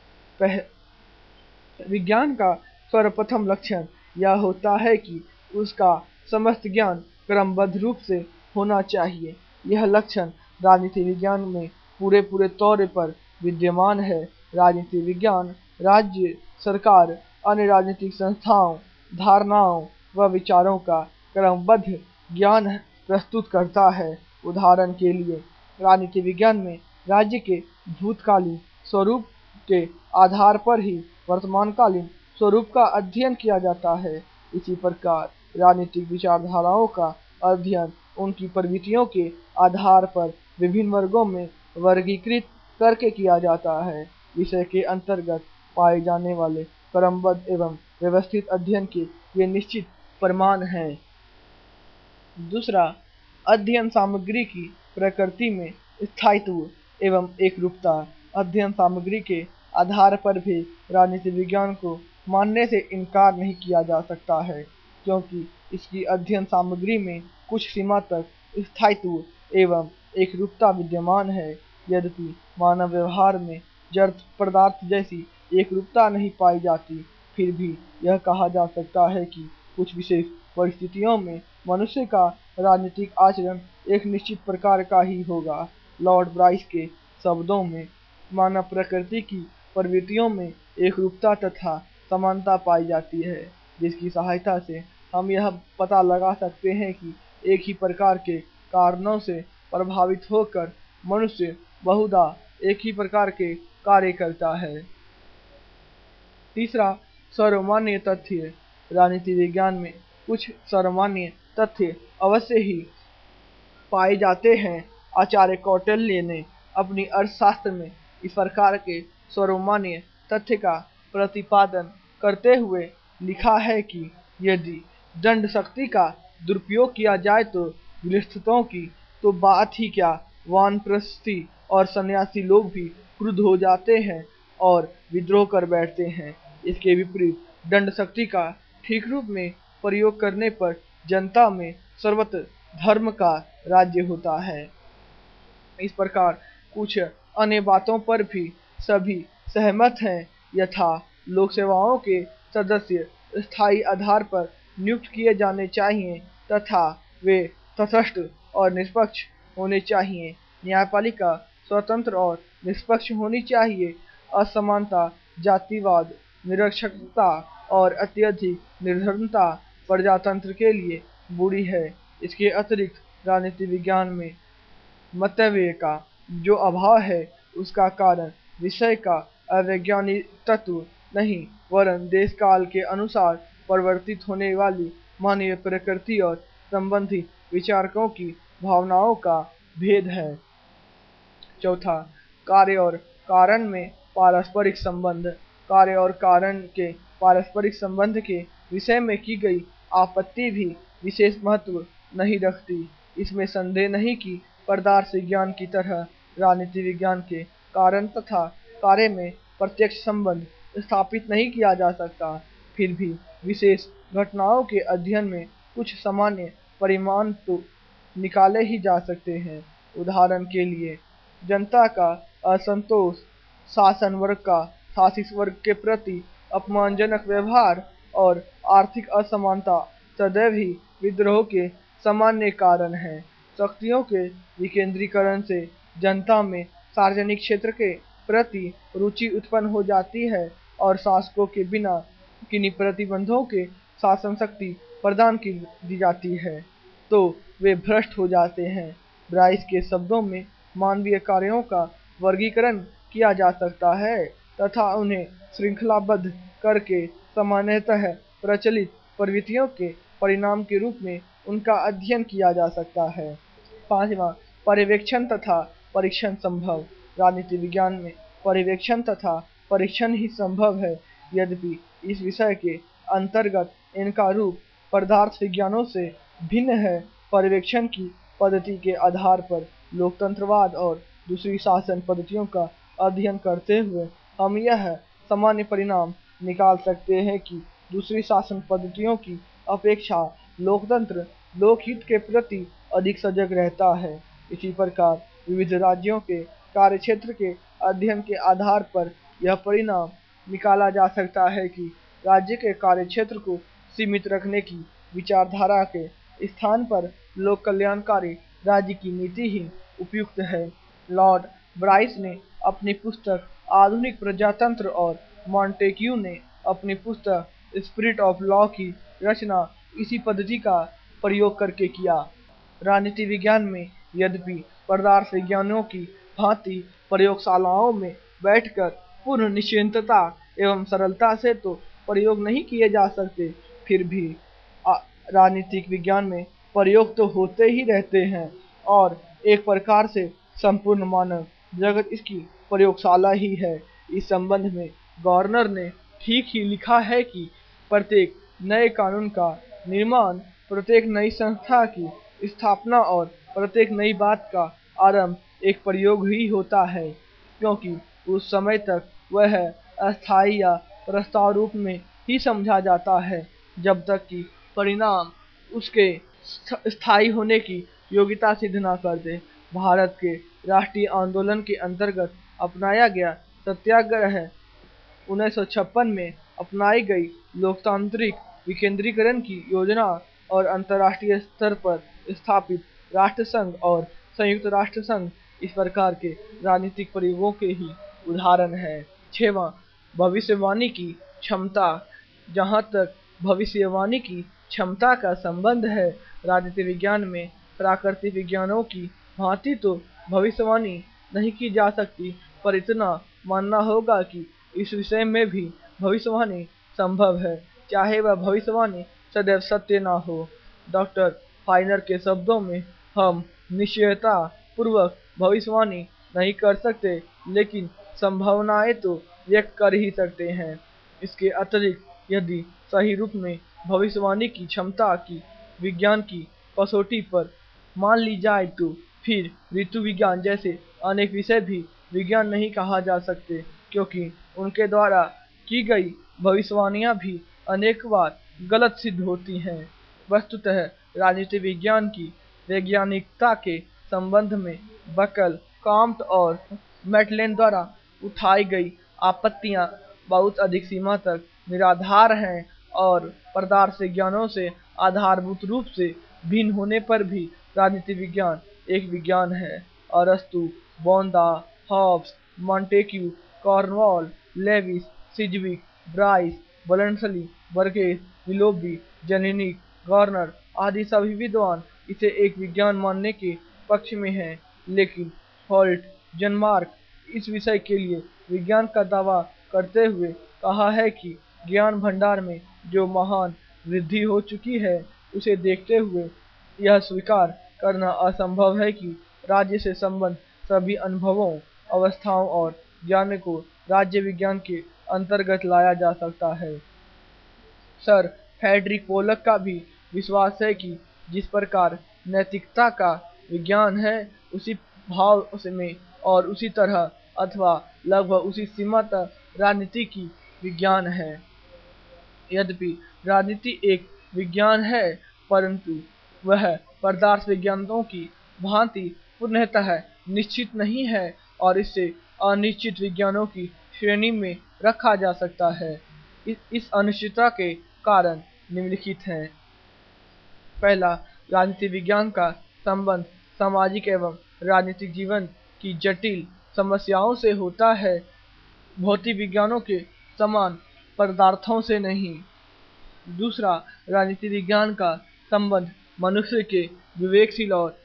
विज्ञान का सर्वप्रथम लक्षण यह होता है कि उसका समस्त ज्ञान क्रमबद्ध रूप से होना चाहिए। यह लक्षण राजनीति विज्ञान में पूरे तौर पर विद्यमान है। राजनीति विज्ञान राज्य, सरकार, अन्य राजनीतिक संस्थाओं, धारणाओं व विचारों का क्रमबद्ध ज्ञान प्रस्तुत करता है। उदाहरण के लिए, राजनीति विज्ञान में राज्य के भूतकालीन स्वरूप के आधार पर ही वर्तमानकालीन स्वरूप का अध्ययन किया जाता है। इसी प्रकार राजनीतिक विचारधाराओं का अध्ययन उनकी प्रवृत्तियों के आधार पर विभिन्न वर्गों में वर्गीकृत करके किया जाता है। विषय के अंतर्गत पाए जाने वाले क्रमबद्ध एवं व्यवस्थित अध्ययन के ये निश्चित प्रमाण हैं। दूसरा, अध्ययन सामग्री की प्रकृति में स्थायित्व एवं एकरूपता। अध्ययन सामग्री के आधार पर भी राजनीति विज्ञान को मानने से इनकार नहीं किया जा सकता है, क्योंकि इसकी अध्ययन सामग्री में कुछ सीमा तक स्थायित्व एवं एकरूपता विद्यमान है। यद्यपि मानव व्यवहार में जड़ पदार्थ जैसी एकरूपता नहीं पाई जाती, फिर भी यह कहा जा सकता है कि कुछ विशेष परिस्थितियों में मनुष्य का राजनीतिक आचरण एक निश्चित प्रकार का ही होगा। लॉर्ड ब्राइस के शब्दों में, मानव प्रकृति की प्रवृत्तियों में एकरूपता तथा समानता पाई जाती है, जिसकी सहायता से हम यह पता लगा सकते हैं कि एक ही प्रकार के कारणों से प्रभावित होकर मनुष्य बहुधा एक ही प्रकार के कार्य करता है। तीसरा, सर्वमान्य तथ्य। राजनीति विज्ञान में कुछ सर्वमान्य तथ्य अवश्य ही पाए जाते हैं। आचार्य कौटिल्य ने अपनी अर्थशास्त्र में इस प्रकार के सर्वमान्य तथ्य का प्रतिपादन करते हुए लिखा है कि यदि दंड शक्ति का दुरुपयोग किया जाए तो गृहस्थों की तो बात ही क्या, वानप्रस्थी और सन्यासी लोग भी क्रुद्ध हो जाते हैं और विद्रोह कर बैठते हैं। इसके विपरीत दंड शक्ति का ठीक रूप में प्रयोग करने पर जनता में सर्वत्र धर्म का राज्य होता है। इस प्रकार कुछ अन्य बातों पर भी सभी सहमत हैं, यथा लोक सेवाओं के सदस्य स्थायी आधार पर नियुक्त किए जाने चाहिए तथा वे तटस्थ और निष्पक्ष होने चाहिए। न्यायपालिका स्वतंत्र और निष्पक्ष होनी चाहिए। असमानता, जातिवाद, निरक्षरता और अत्यधिक निर्धनता प्रजातंत्र के लिए बुरी है। इसके अतिरिक्त राजनीति विज्ञान में मतव्यय का जो अभाव है उसका कारण विषय का अवैज्ञानिक तत्व नहीं, वरन देश काल के अनुसार परिवर्तित होने वाली मानवीय प्रकृति और संबंधित विचारकों की भावनाओं का भेद है। चौथा, कार्य और कारण में पारस्परिक संबंध। कार्य और कारण के पारस्परिक संबंध के विषय में की गई आपत्ति भी विशेष महत्व नहीं रखती। इसमें संदेह नहीं कि पदार्थ विज्ञान की तरह राजनीति विज्ञान के कारण तथा कार्य में प्रत्यक्ष संबंध स्थापित नहीं किया जा सकता। फिर भी विशेष घटनाओं के अध्ययन में कुछ सामान्य परिमाण तो निकाले ही जा सकते हैं। उदाहरण के लिए, जनता का असंतोष, शासन वर्ग का शासित वर्ग के प्रति अपमानजनक व्यवहार और आर्थिक असमानता सदैव ही विद्रोह के सामान्य कारण हैं। शक्तियों के विकेंद्रीकरण से जनता में सार्वजनिक क्षेत्र के प्रति रुचि उत्पन्न हो जाती है और शासकों के बिना किन्हीं प्रतिबंधों के शासन शक्ति प्रदान दी जाती है तो वे भ्रष्ट हो जाते हैं। ब्राइस के शब्दों में मानवीय कार्यों का वर्गीकरण किया जा सकता है तथा उन्हें श्रृंखलाबद्ध करके सामान्यतः प्रचलित प्रवृत्तियों के परिणाम के रूप में उनका अध्ययन किया जा सकता है। पांचवा, पर्यवेक्षण तथा परीक्षण संभव। राजनीति विज्ञान में पर्यवेक्षण तथा परीक्षण ही संभव है, यद्यपि इस विषय के अंतर्गत इनका रूप पदार्थ विज्ञानों से भिन्न है। पर्यवेक्षण की पद्धति के आधार पर लोकतंत्रवाद और दूसरी शासन पद्धतियों का अध्ययन करते हुए हम यह सामान्य परिणाम निकाल सकते हैं कि दूसरी शासन पद्धतियों की अपेक्षा लोकतंत्र लोकहित के प्रति अधिक सजग रहता है। इसी प्रकार विविध राज्यों के कार्यक्षेत्र के अध्ययन के आधार पर यह परिणाम निकाला जा सकता है कि राज्य के कार्यक्षेत्र को सीमित रखने की विचारधारा के स्थान पर लोक कल्याणकारी राज्य की नीति ही उपयुक्त है। लॉर्ड ब्राइस ने अपनी पुस्तक आधुनिक प्रजातंत्र और मॉन्टेक्यू ने अपनी पुस्तक स्पिरिट ऑफ लॉ की रचना इसी पद्धति का प्रयोग करके किया। राजनीति विज्ञान में यद्यपि पदार्थ विज्ञानियों की भांति प्रयोगशालाओं में बैठकर पूर्ण निश्चितता एवं सरलता से तो प्रयोग नहीं किए जा सकते, फिर भी राजनीतिक विज्ञान में प्रयोग तो होते ही रहते हैं और एक प्रकार से संपूर्ण मानव जगत इसकी प्रयोगशाला ही है। इस संबंध में गवर्नर ने ठीक ही लिखा है कि प्रत्येक नए कानून का निर्माण, प्रत्येक नई संस्था की स्थापना और प्रत्येक नई बात का आरंभ एक प्रयोग ही होता है, क्योंकि उस समय तक वह अस्थायी या प्रस्ताव रूप में ही समझा जाता है जब तक कि परिणाम उसके स्थायी होने की योग्यता सिद्ध न कर दे। भारत के राष्ट्रीय आंदोलन के अंतर्गत अपनाया गया सत्याग्रह 1956 में अपनाई गई लोकतांत्रिक विकेंद्रीकरण की योजना और अंतर्राष्ट्रीय स्तर पर स्थापित राष्ट्रसंघ और संयुक्त राष्ट्र संघ इस प्रकार के राजनीतिक प्रयोगों के ही उदाहरण है। छठवां, भविष्यवाणी की क्षमता। जहाँ तक भविष्यवाणी की क्षमता का संबंध है, राजनीति विज्ञान में प्राकृतिक विज्ञानों की भांति तो भविष्यवाणी नहीं की जा सकती, पर इतना मानना होगा कि इस विषय में भी भविष्यवाणी संभव है, चाहे वह भविष्यवाणी सदैव सत्य ना हो। डॉक्टर फाइनर के शब्दों में, हम निश्चयता पूर्वक भविष्यवाणी नहीं कर सकते, लेकिन संभावनाएं तो व्यक्त कर ही सकते हैं। इसके अतिरिक्त यदि सही रूप में भविष्यवाणी की क्षमता की विज्ञान की कसौटी पर मान ली जाए तो फिर ऋतु विज्ञान जैसे अनेक विषय भी विज्ञान नहीं कहा जा सकते, क्योंकि उनके द्वारा की गई भविष्यवाणियां भी अनेक बार गलत सिद्ध होती हैं। वस्तुतः राजनीति विज्ञान की वैज्ञानिकता के संबंध में बकल, काम्ट और मैटलेन द्वारा उठाई गई आपत्तियां बहुत अधिक सीमा तक निराधार हैं और पदार्थ विज्ञानों से आधारभूत रूप से भिन्न होने पर भी राजनीति विज्ञान एक विज्ञान है। अरस्तु, बोंदा, Hobbes, Montesquieu, Cornewall, Lewis, Sidgwick, Bryce, Bluntschli, Burgess, Willoughby, Jellinek, Garner आदि सभी विद्वान इसे एक विज्ञान मानने के पक्ष में हैं, लेकिन होल्ट, जनमार्क इस विषय के लिए विज्ञान का दावा करते हुए कहा है कि ज्ञान भंडार में जो महान वृद्धि हो चुकी है, उसे देखते हुए यह स्वीकार करना असंभव है कि राज्य से संबंध सभी अनुभवों, अवस्थाओं और ज्ञान को राज्य विज्ञान के अंतर्गत लाया जा सकता है। सर फ्रेडरिक पोलक का भी विश्वास है कि जिस प्रकार नैतिकता का विज्ञान है, उसी भाव में और उसी तरह अथवा लगभग उसी सीमा तक राजनीति की विज्ञान है। यद्यपि राजनीति एक विज्ञान है, परंतु वह पदार्थ विज्ञानों की भांति पूर्णतः निश्चित नहीं है और इसे अनिश्चित विज्ञानों की श्रेणी में रखा जा सकता है। इस अनिश्चितता के कारण निम्नलिखित हैं। पहला, राजनीति विज्ञान का संबंध सामाजिक एवं राजनीतिक जीवन की जटिल समस्याओं से होता है, भौतिक विज्ञानों के समान पदार्थों से नहीं। दूसरा, राजनीति विज्ञान का संबंध मनुष्य के विवेकशील और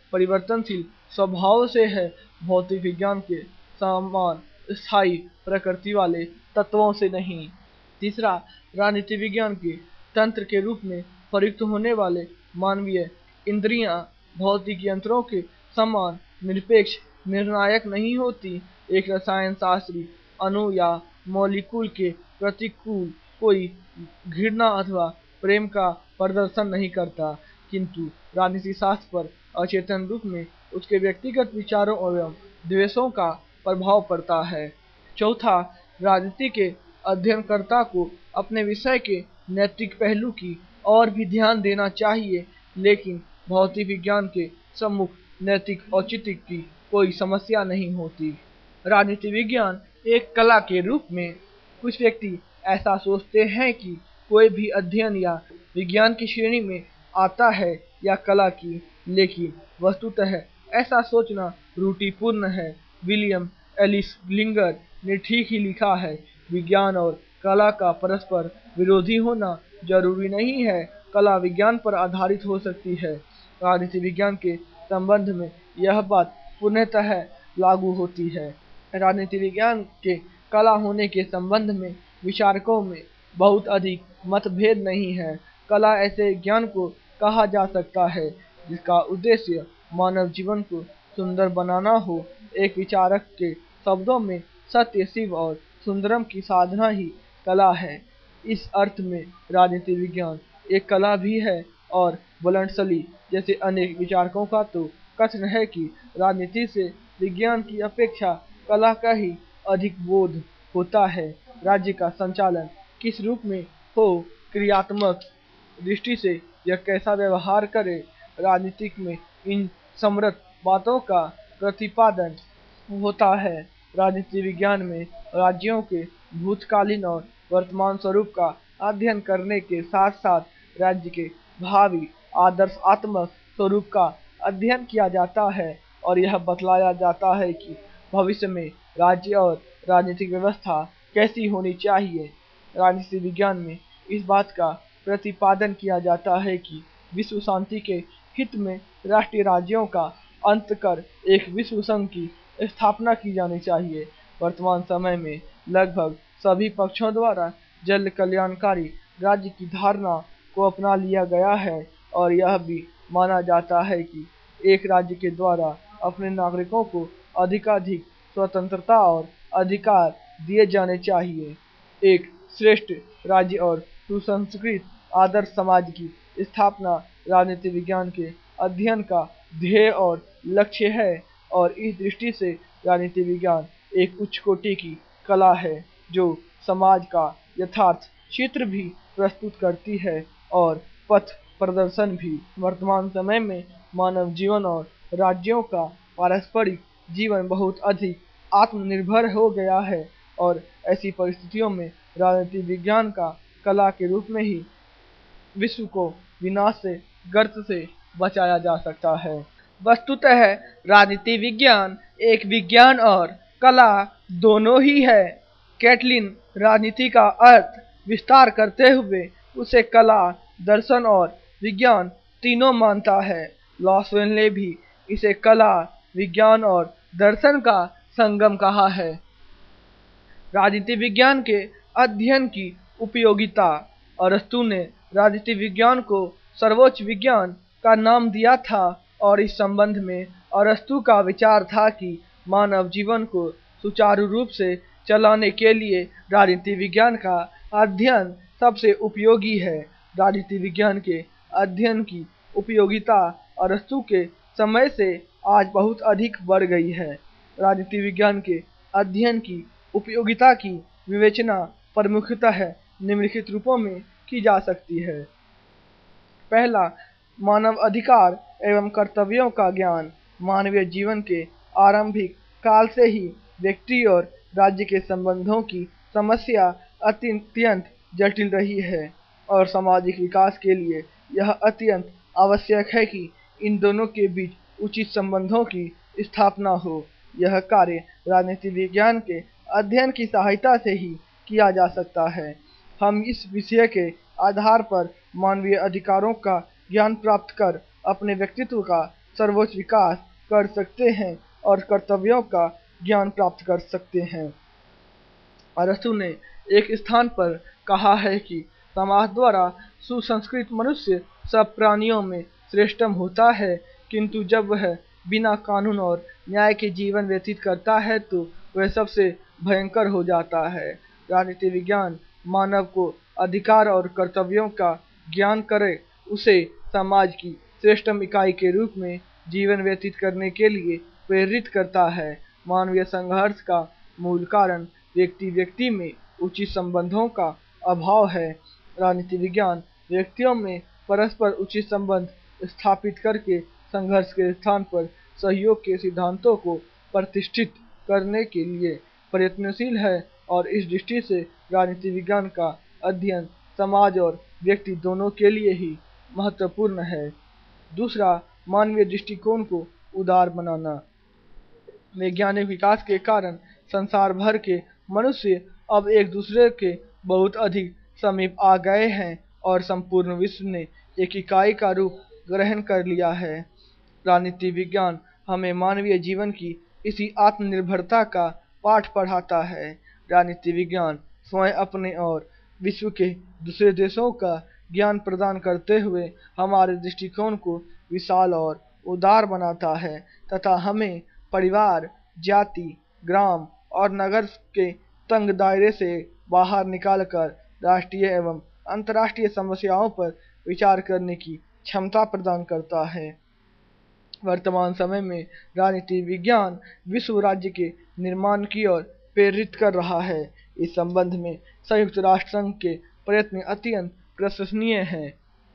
परिवर्तनशील स्वभाव से है, भौतिक विज्ञान के समान स्थायी प्रकृति वाले तत्वों से नहीं। तीसरा, राजनीति विज्ञान के तंत्र के रूप में प्रयुक्त होने वाले मानवीय इंद्रियां भौतिक यंत्रों के समान निरपेक्ष निर्णायक नहीं होती। एक रसायन शास्त्री अणु या मॉलिक्यूल के प्रतिकूल कोई घृणा अथवा प्रेम का प्रदर्शन नहीं करता, किंतु राजनीति शास्त्र पर अचेतन रूप में उसके व्यक्तिगत विचारों एवं द्वेषों का प्रभाव पड़ता है। चौथा, राजनीति के अध्ययनकर्ता को अपने विषय के नैतिक पहलू की और भी ध्यान देना चाहिए, लेकिन भौतिक विज्ञान के सम्मुख नैतिक औचित्य की कोई समस्या नहीं होती। राजनीति विज्ञान एक कला के रूप में कुछ व्यक्ति ऐसा सोचते हैं कि कोई भी अध्ययन या विज्ञान की श्रेणी में आता है या कला की, लेकिन वस्तुतः ऐसा सोचना त्रुटिपूर्ण है। विलियम एलिस लिंगर ने ठीक ही लिखा है, विज्ञान और कला का परस्पर विरोधी होना जरूरी नहीं है, कला विज्ञान पर आधारित हो सकती है। राजनीति विज्ञान के संबंध में यह बात पूर्णतः लागू होती है। राजनीति विज्ञान के कला होने के संबंध में विचारकों में बहुत अधिक मतभेद नहीं है। कला ऐसे ज्ञान को कहा जा सकता है जिसका उद्देश्य मानव जीवन को सुंदर बनाना हो। एक विचारक के शब्दों में सत्य, शिव और सुंदरम की साधना ही कला है। इस अर्थ में राजनीति विज्ञान एक कला भी है और बुलंदशली जैसे अनेक विचारकों का तो कथन है कि राजनीति से विज्ञान की अपेक्षा कला का ही अधिक बोध होता है। राज्य का संचालन किस रूप में हो, क्रियात्मक दृष्टि से यह कैसा व्यवहार करे, राजनीतिक में इन समृद्ध बातों का प्रतिपादन होता है। राजनीति विज्ञान में राज्यों के भूतकालीन और वर्तमान स्वरूप का अध्ययन करने के साथ साथ राज्य के भावी आदर्शात्मक स्वरूप का अध्ययन किया जाता है और यह बतलाया जाता है कि भविष्य में राज्य और राजनीतिक व्यवस्था कैसी होनी चाहिए। राजनीति विज्ञान में इस बात का प्रतिपादन किया जाता है कि विश्व शांति के हित में राष्ट्रीय राज्यों का अंत कर एक विश्व संघ की स्थापना की जानी चाहिए। वर्तमान समय में लगभग सभी पक्षों द्वारा जन कल्याणकारी राज्य की धारणा को अपना लिया गया है और यह भी माना जाता है कि एक राज्य के द्वारा अपने नागरिकों को अधिकाधिक स्वतंत्रता और अधिकार दिए जाने चाहिए। एक श्रेष्ठ राज्य और सुसंस्कृत आदर्श समाज की स्थापना राजनीति विज्ञान के अध्ययन का ध्येय और लक्ष्य है और इस दृष्टि से राजनीति विज्ञान एक उच्च कोटि की कला है जो समाज का यथार्थ चित्र भी प्रस्तुत करती है और पथ प्रदर्शन भी। वर्तमान समय में मानव जीवन और राज्यों का पारस्परिक जीवन बहुत अधिक आत्मनिर्भर हो गया है और ऐसी परिस्थितियों में राजनीति विज्ञान का कला के रूप में ही विश्व को विनाश से, गर्त से बचाया जा सकता है। वस्तुतः राजनीति विज्ञान एक विज्ञान और कला दोनों ही है। कैटलिन राजनीति का अर्थ विस्तार करते हुए उसे कला, दर्शन और विज्ञान तीनों मानता है। लॉसवेल ने भी इसे कला, विज्ञान और दर्शन का संगम कहा है। राजनीति विज्ञान के अध्ययन की उपयोगिता। अरस्तु ने राजनीति विज्ञान को सर्वोच्च विज्ञान का नाम दिया था और इस संबंध में अरस्तु का विचार था कि मानव जीवन को सुचारू रूप से चलाने के लिए राजनीति विज्ञान का अध्ययन सबसे उपयोगी है। राजनीति विज्ञान के अध्ययन की उपयोगिता अरस्तु के समय से आज बहुत अधिक बढ़ गई है। राजनीति विज्ञान के अध्ययन की उपयोगिता की विवेचना प्रमुखतः निम्नलिखित रूपों में की जा सकती है। पहला, मानव अधिकार एवं कर्तव्यों का ज्ञान। मानवीय जीवन के आरंभिक काल से ही व्यक्ति और राज्य के संबंधों की समस्या अत्यंत जटिल रही है और सामाजिक विकास के लिए यह अत्यंत आवश्यक है कि इन दोनों के बीच उचित संबंधों की स्थापना हो। यह कार्य राजनीति विज्ञान के अध्ययन की सहायता से ही किया जा सकता है। हम इस विषय के आधार पर मानवीय अधिकारों का ज्ञान प्राप्त कर अपने व्यक्तित्व का सर्वोच्च विकास कर सकते हैं और कर्तव्यों का ज्ञान प्राप्त कर सकते हैं। अरस्तु ने एक स्थान पर कहा है कि समाज द्वारा सुसंस्कृत मनुष्य सब प्राणियों में श्रेष्ठतम होता है, किंतु जब वह बिना कानून और न्याय के जीवन व्यतीत करता है तो वह सबसे भयंकर हो जाता है। राजनीति विज्ञान मानव को अधिकार और कर्तव्यों का ज्ञान करे, उसे समाज की श्रेष्ठतम इकाई के रूप में जीवन व्यतीत करने के लिए प्रेरित करता है। मानवीय संघर्ष का मूल कारण व्यक्ति व्यक्ति में उचित संबंधों का अभाव है। राजनीति विज्ञान व्यक्तियों में परस्पर उचित संबंध स्थापित करके संघर्ष के स्थान पर सहयोग के सिद्धांतों को प्रतिष्ठित करने के लिए प्रयत्नशील है, और इस दृष्टि से राजनीति विज्ञान का अध्ययन समाज और व्यक्ति दोनों के लिए ही महत्वपूर्ण है। दूसरा, मानवीय दृष्टिकोण को उदार बनाना। वैज्ञानिक विकास के कारण संसार भर के मनुष्य अब एक दूसरे के बहुत अधिक समीप आ गए हैं और संपूर्ण विश्व ने एक इकाई का रूप ग्रहण कर लिया है। राजनीति विज्ञान हमें मानवीय जीवन की इसी आत्मनिर्भरता का पाठ पढ़ाता है। राजनीति विज्ञान स्वयं अपने और विश्व के दूसरे देशों का ज्ञान प्रदान करते हुए हमारे दृष्टिकोण को विशाल और उदार बनाता है तथा हमें परिवार, जाति, ग्राम और नगर के तंग दायरे से बाहर निकालकर राष्ट्रीय एवं अंतर्राष्ट्रीय समस्याओं पर विचार करने की क्षमता प्रदान करता है। वर्तमान समय में राजनीति विज्ञान विश्व राज्य के निर्माण की ओर प्रेरित कर रहा है। इस संबंध में संयुक्त राष्ट्र संघ के प्रयत्न अत्यंत प्रशंसनीय हैं।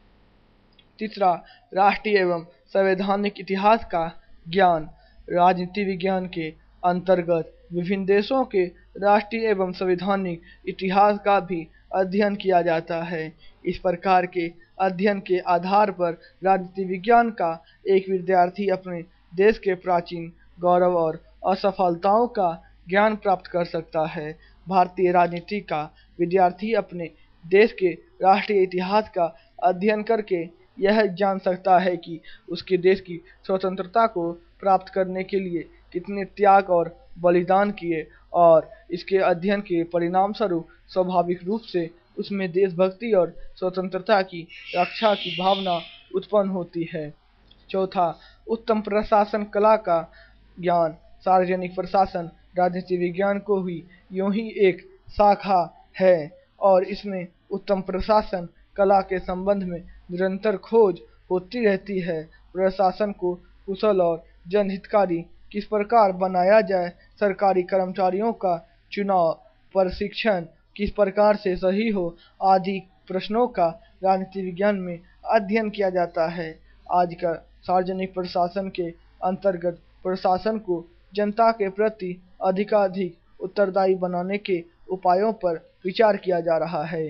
तीसरा, राष्ट्रीय एवं संवैधानिक इतिहास का ज्ञान। राजनीति विज्ञान के अंतर्गत विभिन्न देशों के राष्ट्रीय एवं संवैधानिक इतिहास का भी अध्ययन किया जाता है। इस प्रकार के अध्ययन के आधार पर राजनीति विज्ञान का एक विद्यार्थी अपने देश के प्राचीन गौरव और असफलताओं का ज्ञान प्राप्त कर सकता है। भारतीय राजनीति का विद्यार्थी अपने देश के राष्ट्रीय इतिहास का अध्ययन करके यह जान सकता है कि उसके देश की स्वतंत्रता को प्राप्त करने के लिए कितने त्याग और बलिदान किए, और इसके अध्ययन के परिणाम स्वरूप स्वाभाविक रूप से उसमें देशभक्ति और स्वतंत्रता की रक्षा की भावना उत्पन्न होती है। चौथा, उत्तम प्रशासन कला का ज्ञान। सार्वजनिक प्रशासन राजनीति विज्ञान को ही यूं ही एक शाखा है और इसमें उत्तम प्रशासन कला के संबंध में निरंतर खोज होती रहती है। प्रशासन को कुशल और जनहितकारी किस प्रकार बनाया जाए, सरकारी कर्मचारियों का चुनाव, प्रशिक्षण किस प्रकार से सही हो, आदि प्रश्नों का राजनीति विज्ञान में अध्ययन किया जाता है। आज का सार्वजनिक प्रशासन के अंतर्गत प्रशासन को जनता के प्रति अधिकाधिक उत्तरदायी बनाने के उपायों पर विचार किया जा रहा है।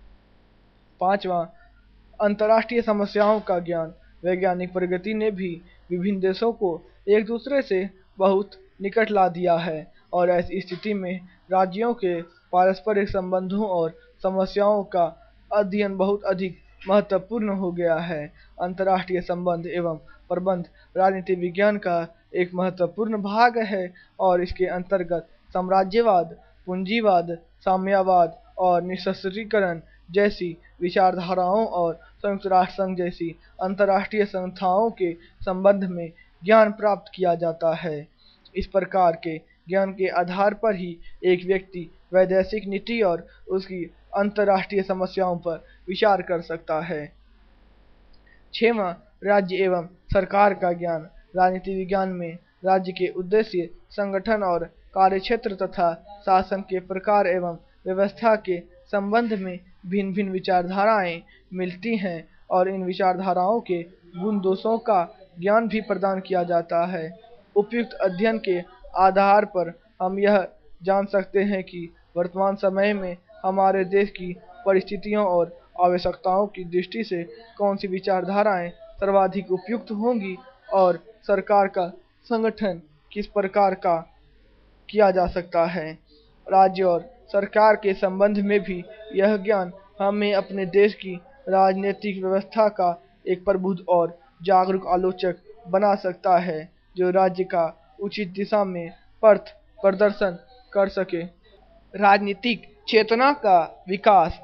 पांचवा, अंतर्राष्ट्रीय समस्याओं का ज्ञान। वैज्ञानिक प्रगति ने भी विभिन्न देशों को एक दूसरे से बहुत निकट ला दिया है और ऐसी स्थिति में राज्यों के पारस्परिक संबंधों और समस्याओं का अध्ययन बहुत अधिक महत्वपूर्ण हो गया है। अंतर्राष्ट्रीय संबंध एवं प्रबंध राजनीति विज्ञान का एक महत्वपूर्ण भाग है और इसके अंतर्गत साम्राज्यवाद, पूंजीवाद, साम्यवाद और निःशस्त्रीकरण जैसी विचारधाराओं और संयुक्त राष्ट्र संघ जैसी अंतर्राष्ट्रीय संस्थाओं के संबंध में ज्ञान प्राप्त किया जाता है। इस प्रकार के ज्ञान के आधार पर ही एक व्यक्ति वैदेशिक नीति और उसकी अंतर्राष्ट्रीय समस्याओं पर विचार कर सकता है। छठवां, राज्य एवं सरकार का ज्ञान। राजनीति विज्ञान में राज्य के उद्देश्य, संगठन और कार्यक्षेत्र तथा शासन के प्रकार एवं व्यवस्था के संबंध में भिन्न भिन्न विचारधाराएं मिलती हैं और इन विचारधाराओं के गुण दोषों का ज्ञान भी प्रदान किया जाता है। उपयुक्त अध्ययन के आधार पर हम यह जान सकते हैं कि वर्तमान समय में हमारे देश की परिस्थितियों और आवश्यकताओं की दृष्टि से कौन सी विचारधाराएं सर्वाधिक उपयुक्त होंगी और सरकार का संगठन किस प्रकार का किया जा सकता है। राज्य और सरकार के संबंध में भी यह ज्ञान हमें अपने देश की राजनीतिक व्यवस्था का एक प्रबुद्ध और जागरूक आलोचक बना सकता है जो राज्य का उचित दिशा में पथ प्रदर्शन कर सके। राजनीतिक चेतना का विकास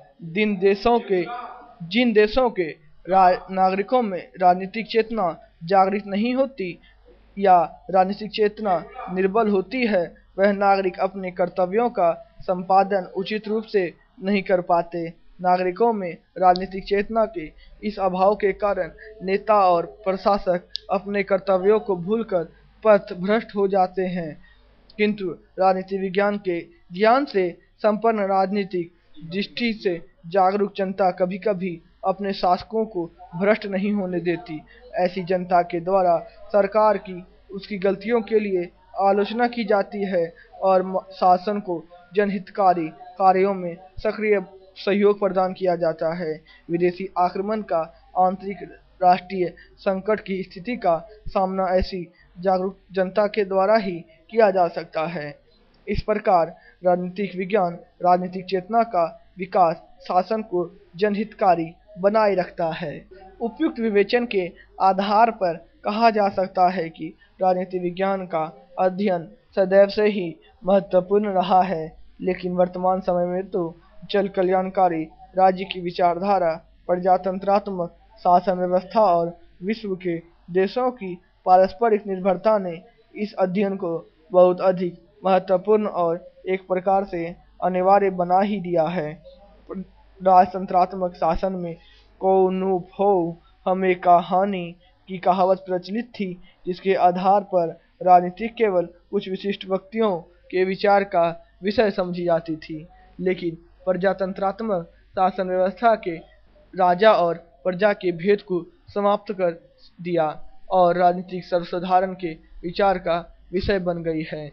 जिन देशों के नागरिकों में राजनीतिक चेतना जागृत नहीं होती या राजनीतिक चेतना निर्बल होती है, वह नागरिक अपने कर्तव्यों का संपादन उचित रूप से नहीं कर पाते। नागरिकों में राजनीतिक चेतना के इस अभाव के कारण नेता और प्रशासक अपने कर्तव्यों को भूलकर पथ भ्रष्ट हो जाते हैं। किंतु राजनीति विज्ञान के ज्ञान से संपन्न राजनीतिक दृष्टि से जागरूक जनता कभी-कभी अपने शासकों को भ्रष्ट नहीं होने देती। ऐसी जनता के द्वारा सरकार की उसकी गलतियों के लिए आलोचना की जाती है और शासन को जनहितकारी कार्यों में सक्रिय सहयोग प्रदान किया जाता है। विदेशी आक्रमण का आंतरिक राष्ट्रीय संकट की स्थिति का सामना ऐसी जागरूक जनता के द्वारा ही किया जा सकता है। इस प्रकार राजनीतिक विज्ञान राजनीतिक चेतना का विकास शासन को जनहितकारी बनाए रखता है। उपयुक्त विवेचन के आधार पर कहा जा सकता है कि राजनीति विज्ञान का अध्ययन सदैव से ही महत्वपूर्ण रहा है, लेकिन वर्तमान समय में तो जन कल्याणकारी राज्य की विचारधारा, प्रजातंत्रात्मक शासन व्यवस्था और विश्व के देशों की पारस्परिक निर्भरता ने इस अध्ययन को बहुत अधिक महत्वपूर्ण और एक प्रकार से अनिवार्य बना ही दिया है। राजतंत्रात्मक शासन में को नूप हो हमें कहानी की कहावत प्रचलित थी, जिसके आधार पर राजनीति केवल कुछ विशिष्ट व्यक्तियों के विचार का विषय समझी जाती थी। लेकिन प्रजातंत्रात्मक शासन व्यवस्था के राजा और प्रजा के भेद को समाप्त कर दिया और राजनीतिक सर्वसाधारण के विचार का विषय बन गई है।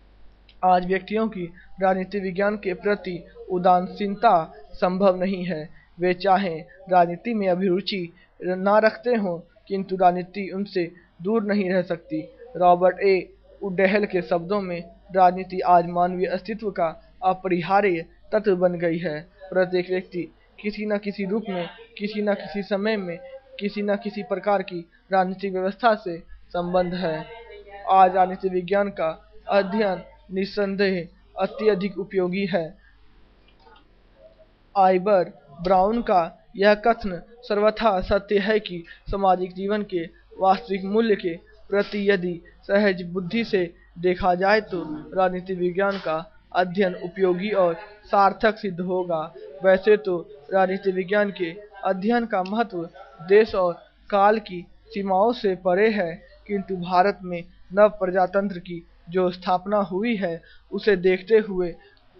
आज व्यक्तियों की राजनीति विज्ञान के प्रति उदासीनता संभव नहीं है। वे चाहे राजनीति में अभिरुचि न रखते हों, किंतु राजनीति उनसे दूर नहीं रह सकती। रॉबर्ट ए उडेहल के शब्दों में, राजनीति आज मानवीय अस्तित्व का अपरिहार्य तत्व बन गई है। प्रत्येक व्यक्ति किसी न किसी रूप में, किसी न किसी समय में, किसी न किसी प्रकार की राजनीतिक व्यवस्था से संबंध है। आज राजनीति विज्ञान का अध्ययन निस्संदेह अत्यधिक उपयोगी है। आइवर ब्राउन का यह कथन सर्वथा सत्य है कि सामाजिक जीवन के वास्तविक मूल्य के प्रति यदि सहज बुद्धि से देखा जाए तो राजनीति विज्ञान का अध्ययन उपयोगी और सार्थक सिद्ध होगा। वैसे तो राजनीति विज्ञान के अध्ययन का महत्व देश और काल की सीमाओं से परे है, किंतु भारत में नव प्रजातंत्र की जो स्थापना हुई है, उसे देखते हुए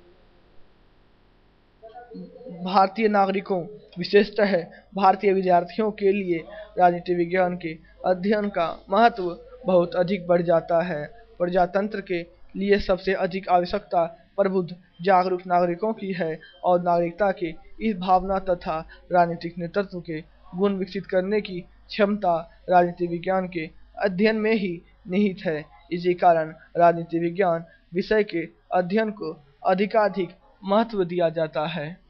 भारतीय नागरिकों, विशेषतः भारतीय विद्यार्थियों के लिए राजनीति विज्ञान के अध्ययन का महत्व बहुत अधिक बढ़ जाता है। प्रजातंत्र के लिए सबसे अधिक आवश्यकता प्रबुद्ध जागरूक नागरिकों की है और नागरिकता के इस भावना तथा राजनीतिक नेतृत्व के गुण विकसित करने की क्षमता राजनीति विज्ञान के अध्ययन में ही निहित है। इसी कारण राजनीति विज्ञान विषय के अध्ययन को अधिकाधिक महत्व दिया जाता है।